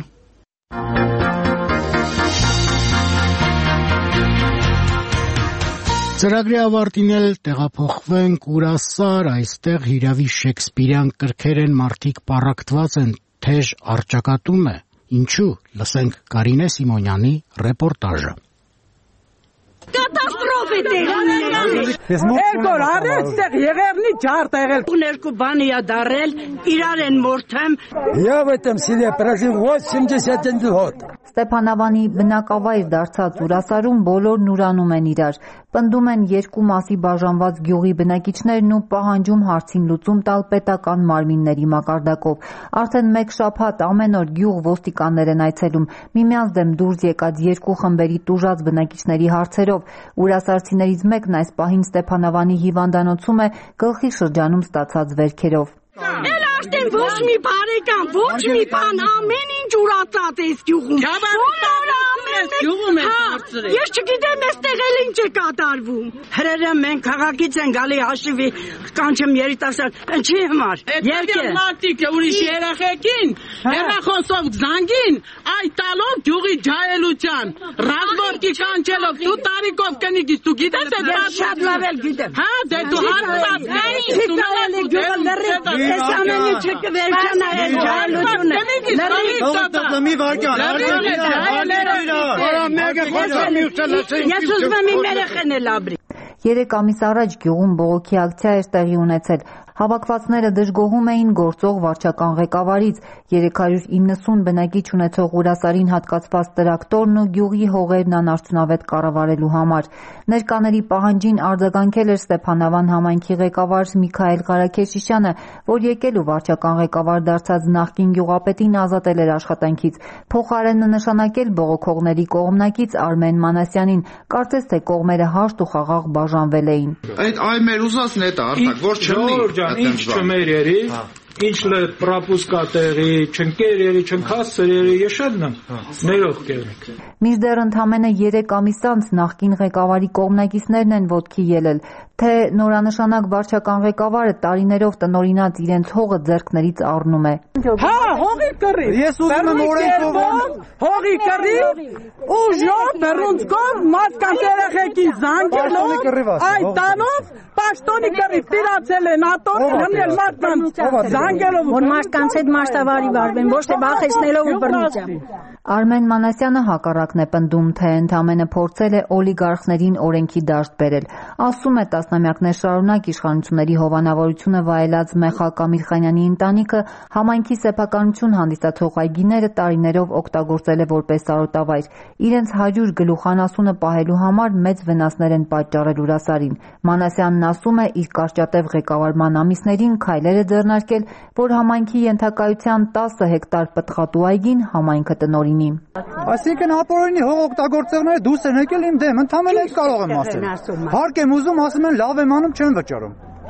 Ծրագրի ավարտին էլ տեղափոխվենք Ուրասար, այստեղ հիրավի շեքսպիրյան կրքեր են, մարդիկ պառակտված են, թեժ առճակատում է։ Ինչու՞, լսենք Կարինե Սիմոնյանի ռեպորտաժը։ Կատաստրոֆ է դերանել։ Երկոր արեց տեղ եղերնի ջարդ եղել։ Ներկու բանի է դարել, իրար են մորթեմ։ Я в этом селе прожил восемьдесят год. Ստեփանավանի բնակավայր դարձած Ուրասարում բոլորն ուրանում են իրար, պնդում են երկու մասի բաժանված գյուղի բնակիչներն ու պահանջում հարցին լուծում տալ պետական մարմինների մակարդակով։ Արդեն մեկ շաբաթ ամեն օր գյուղ ոստիկաններ են այցելում, միմյանց դեմ դուրս եկած երկու խմբերի տուժած բնակիչների հարցերով։ Ուրասարցիներից մեկն այս պահին Ստեփանավանի հիվանդանոցում է գլխի շրջանում ստացած վերքերով։ Էլ արդեն ոչ մի բարեկամ, ոչ մի բան, ամեն ինչ ուրացած է գյուղում։ Գյուղում է բարձր։ Ես չգիտեմ այստեղ էլ ինչ է կատարվում։ Հրերը մենք քաղաքից են գալի հաշիվի, կանչեմ երիտասարդ, ինչի համար։ Երկե մարտիկը ուրիշ երախեկին, հեռախոսով զանգին, այ տալով գյուղի ջայելության, ռազմորկի կանչելով, դու տարիքով կնիկից, դու գիտես այդ բանը։ Շատ լավ էլ գիտեմ։ Հա, դե դու հարցացների, դու նորել է գյուղը լրի, ես ամեն ինչը կվերջանա այդ ջայելությունը։ Լրի, մի վարկան, արգելը, Ես ուզում եմ իմ երեխեն էլ ապրի։ Երեք ամիս առաջ գյուղում բողոքի ակցիա էր տեղի ունեցել։ Հավաքվածները դժգոհում էին գործող վարչական ղեկավարից, երեք հարյուր իննսուն բնակիչ ունեցող Ղուրասարին հատկացված տրակտորն ու գյուղի հողերն անարդյունավետ կառավարելու համար։ Ներկաների պահանջին արձագանքել էր Ստեփանավան համայնքի ղեկավար Միքայել Ղարաքեշիշյանը, որ եկել ու վարչական ղեկավար դարձած նախկին գյուղապետին ազատել էր աշխատանքից, փոխարենը նշանակել բողոքողների կողմնակից Արմեն Մանասյանին, կարծես թե կողմերը հաշտ ու խաղաղ բաժանվել էին։ Այդ այ մեր ուզածն է դա արտակ, որ չլինի Ինչ չմեր երի, ինչ լը պրապուսկա տեղի, չնկեր երի, չնքասր երի, եշադնը, ներող կերնիք։ Մինչդեռ ընդամենը երեք ամիս անց նախկին ղեկավարի կողմնակիցներն են ոտքի ելել, թե նորանշանակ վարչական ղեկավարը տարիներով տնօրինած իրենց հողը ձեռքներից առնում է։ Հա, հողի կռի։ Ես ուզում եմ օրենքով հողի կռի ու ժողով բռունցքով մարդկանց երեխեքի զանգելով այդ տանով պաշտոնի կռի տիրացել են ատոն հմնել մարդկանց զանգելով որ մարդկանց հետ մասշտաբարի վարվեն, ոչ թե բախեցնելով ու բռնությամբ։ Արմեն Մանասյանը հակառակն է պնդում, թե ընդամենը փորձել է օլիգարխներին օրենքի դաշտ բերել։ Ասում է տասնամյակներ շարունակ իշխանությունների հովանավորությունը վայելած Մեխակ Ամիրխանյանի ընտանիքը համայնքի սեփականություն հանդիսացող այգիները տարիներով օգտագործել է որպես սարոտավայր։ Իրենց հարյուր գլուխանասունը պահելու համար մեծ վնասներ են պատճառել Ուրասարին։ Մանասյանն ասում է իր կարճատև ղեկավարման ամիսներին քայլեր է ձեռնարկել, որ համայնքի ենթակայության տասը հեկտար պտղատու այգին համայնքը տնօրինի։ Այսինքն ապօրինի հող օգտագործողները դուրս են եկել իմ դեմ, ընդհանրապես այդ կարող եմ ասել։ Հարկ եմ ուզում, ասում են լավ եմ անում, չեմ վճարում։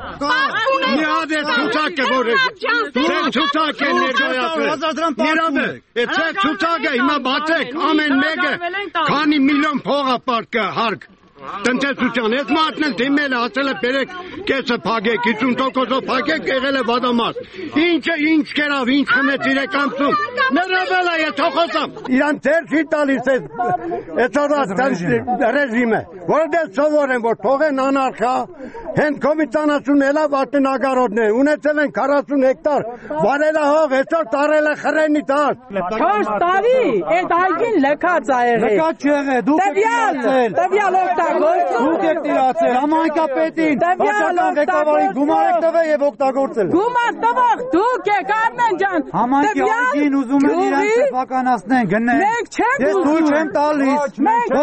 Մի հատ է ցուցակը որ է։ Դե ցուցակը ներկայացրել։ Ներավե, այդ ցուցակը հիմա բացեք, ամեն մեկը քանի միլիոն փող է պարտքը հարկ։ Տնտեսության այս մարդն էլ դիմել է, ասել է բերեք կեսը փակեք, հիսուն տոկոսով փակեք, եղել է վադամաս։ Ինչը ինչ կերավ, ինչ խմեց իրականություն։ Ներավել է թողոսամ։ Իրան ձեր չի տալիս այդ այդ ռեժիմը, որտեղ սովոր են, որ թողեն անարխա, հենց կոմիտանացուն էլա վատնագարոդն է, ունեցել են քառասուն հեկտար, վարել է հող, այսօր տարել է խրենի տար։ Չորս տարի այդ այգին լքած ա եղել։ Լքած չեղե, դուք եք տիրացել։ Տվյալ Դուք եք տիրացել, համայնքապետին, վարչական ղեկավարին գումար եք տվել եւ օգտագործել։ Գումար տվող դուք եք Արմեն ջան։ Համայնքի այգին ուզում են իրենց սեփականացնեն, գնեն։ Ես թույլ չեմ տալիս։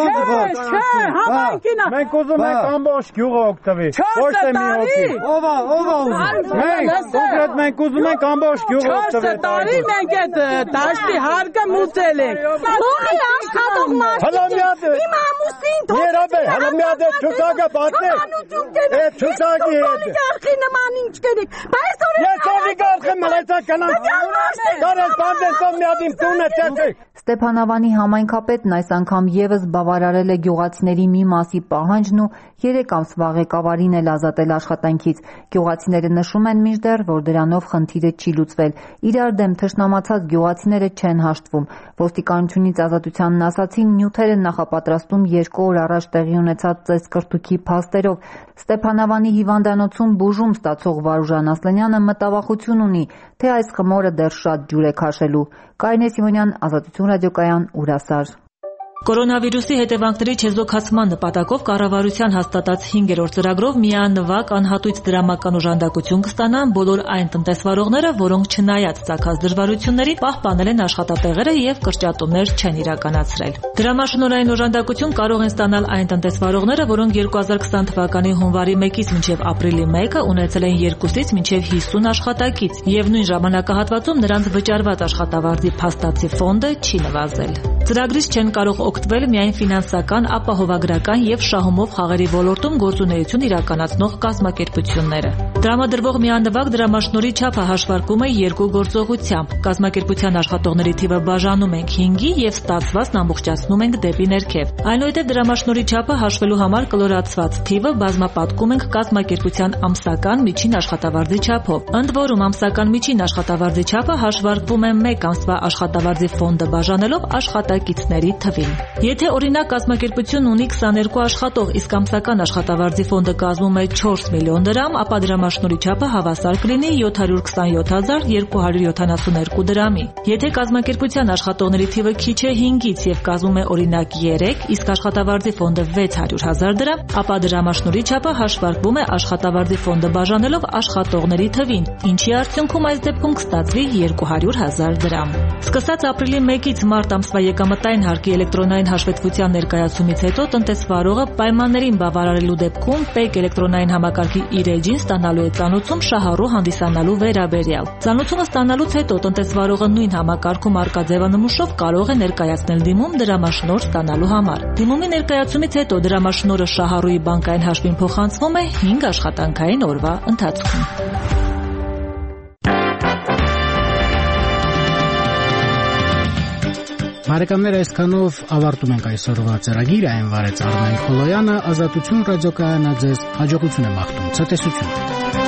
Չէ, համայնքին։ Մենք ուզում ենք ամբողջ գյուղը օգտվի, ոչ թե մի հոգի։ Ով է, ով է ուզում։ Մենք կոնկրետ մենք ուզում ենք ամբողջ գյուղը օգտվել։ չորս տարի մենք այդ դաշտի հարկը մուծել ենք։ Հողի աշխատող մարդիկ իմ ամուսին թողել։ Հələ մի հատ ցուցակը բացեք։ Այդ ցուցակի հետ։ Օլիգարխի նման ինչ կերեք։ Բայց Ես օլիգարխի մլացա կանան։ Կարես բանտեսով մի հատ իմ տունը չեցեք։ Ստեփանավանի համայնքապետն այս անգամ եւս բավարարել է գյուղացիների մի մասի պահանջն ու երեք ամսվա ղեկավարին էլ ազատել աշխատանքից։ Գյուղացիները նշում են մինչդեռ, որ դրանով խնդիրը չի լուծվել։ Իրար դեմ թշնամացած գյուղացիները չեն հաշտվում։ Ոստիկանությունից ազատությանն ասացին, նյութեր են նախապատրաստում երկու օր առաջ տեղի ունեցած ծեսկրտուքի փաստերով։ Ստեփանավանի հիվանդանոցում բուժում ստացող Վարուժան Ասլանյանը մտավախություն ունի, թե այս խմորը դեռ շատ ջուր է քաշելու։ Կարինե Սիմոնյան, Ազատություն ռադիոկայան, Ուրասար։ Կորոնավիրուսի հետևանքների չեզոքացման նպատակով կառավարության հաստատած հինգերորդ ծրագրով միանվագ անհատույց դրամական օժանդակություն կստանան բոլոր այն տնտեսվարողները, որոնք չնայած ծագած դժվարությունների պահպանել են աշխատատեղերը եւ կրճատումներ չեն իրականացրել։ Դրամաշնորհային օժանդակություն կարող են ստանալ այն տնտեսվարողները, որոնք երկու հազար քսան թվականի հունվարի մեկից մինչեւ ապրիլի մեկը ունեցել են երկուսից մինչեւ հիսուն աշխատակից եւ նույն ժամանակահատվածում նրանց վճարված աշխատավարձի փաստացի ֆոնդը չի նվազել։ Ծրագրից չեն կարող օգտվել միայն ֆինանսական, ապահովագրական եւ շահումով խաղերի ոլորտում գործունեություն իրականացնող կազմակերպությունները։ Տրամադրվող միանվագ դրամաշնորհի չափը հաշվարկում է երկու գործողությամբ։ Կազմակերպության աշխատողների թիվը բաժանում ենք հինգի եւ ստացվածն ամբողջացնում ենք դեպի ներքև։ Այնուհետև դրամաշնորհի չափը հաշվելու համար կլորացված թիվը բազմապատկում ենք կազմակերպության ամսական միջին աշխատավարձի չափով։ Ընդ որում ամսական միջին աշխատավարձի չափը հաշվարկվում է մեկ ամսվա աշխատավարձի ֆոնդը բաժանելով աշխատակից աշխատակիցների թվին։ Եթե օրինակ կազմակերպությունն ունի քսաներկու աշխատող, իսկ ամսական աշխատավարձի ֆոնդը կազմում է չորս միլիոն դրամ, ապա դրամաշնորհի չափը հավասար կլինի յոթ հարյուր քսանյոթ հազար երկու հարյուր յոթանասունհինգ դրամի։ Եթե կազմակերպության աշխատողների թիվը քիչ է հինգից եւ կազմում է օրինակ երեք, իսկ աշխատավարձի ֆոնդը վեց հարյուր հազար դրամ, ապա դրամաշնորհի չափը հաշվարկվում է աշխատավարձի ֆոնդը բաժանելով աշխատողների թվին, ինչի արդյունքում այս դեպքում կստացվի երկու հարյուր հազար դրամ։ Սկսած ապրիլի մեկից մարտ ամսվա եկամտային հարկի էլեկտրոնային հաշվետվության ներկայացումից հետո տնտեսվարողը պայմաններին բավարարելու դեպքում ՊԵԿ էլեկտրոնային համակարգի իր էջին ստանալու է ծանուցում շահառու հանդիսանալու վերաբերյալ։ Ծանուցումը ստանալուց հետո տնտեսվարողը նույն համակարգում առկա ձևանմուշով կարող է ներկայացնել դիմում դրամաշնորհ ստանալու համար։ Դիմումի ներկայացումից հետո դրամաշնորհը շահառուի բանկային հաշվին փոխանցվում է հինգ աշխատանքային օրվա ընթացքում։ Բարեկամներ, այսքանով ավարտում ենք այսօրվա ծրագիրը, այն վարեց Արմեն Խոլոյանը, Ազատություն ռադիոկայանը ձեզ հաջողություն է մաղթում, ցտեսություն։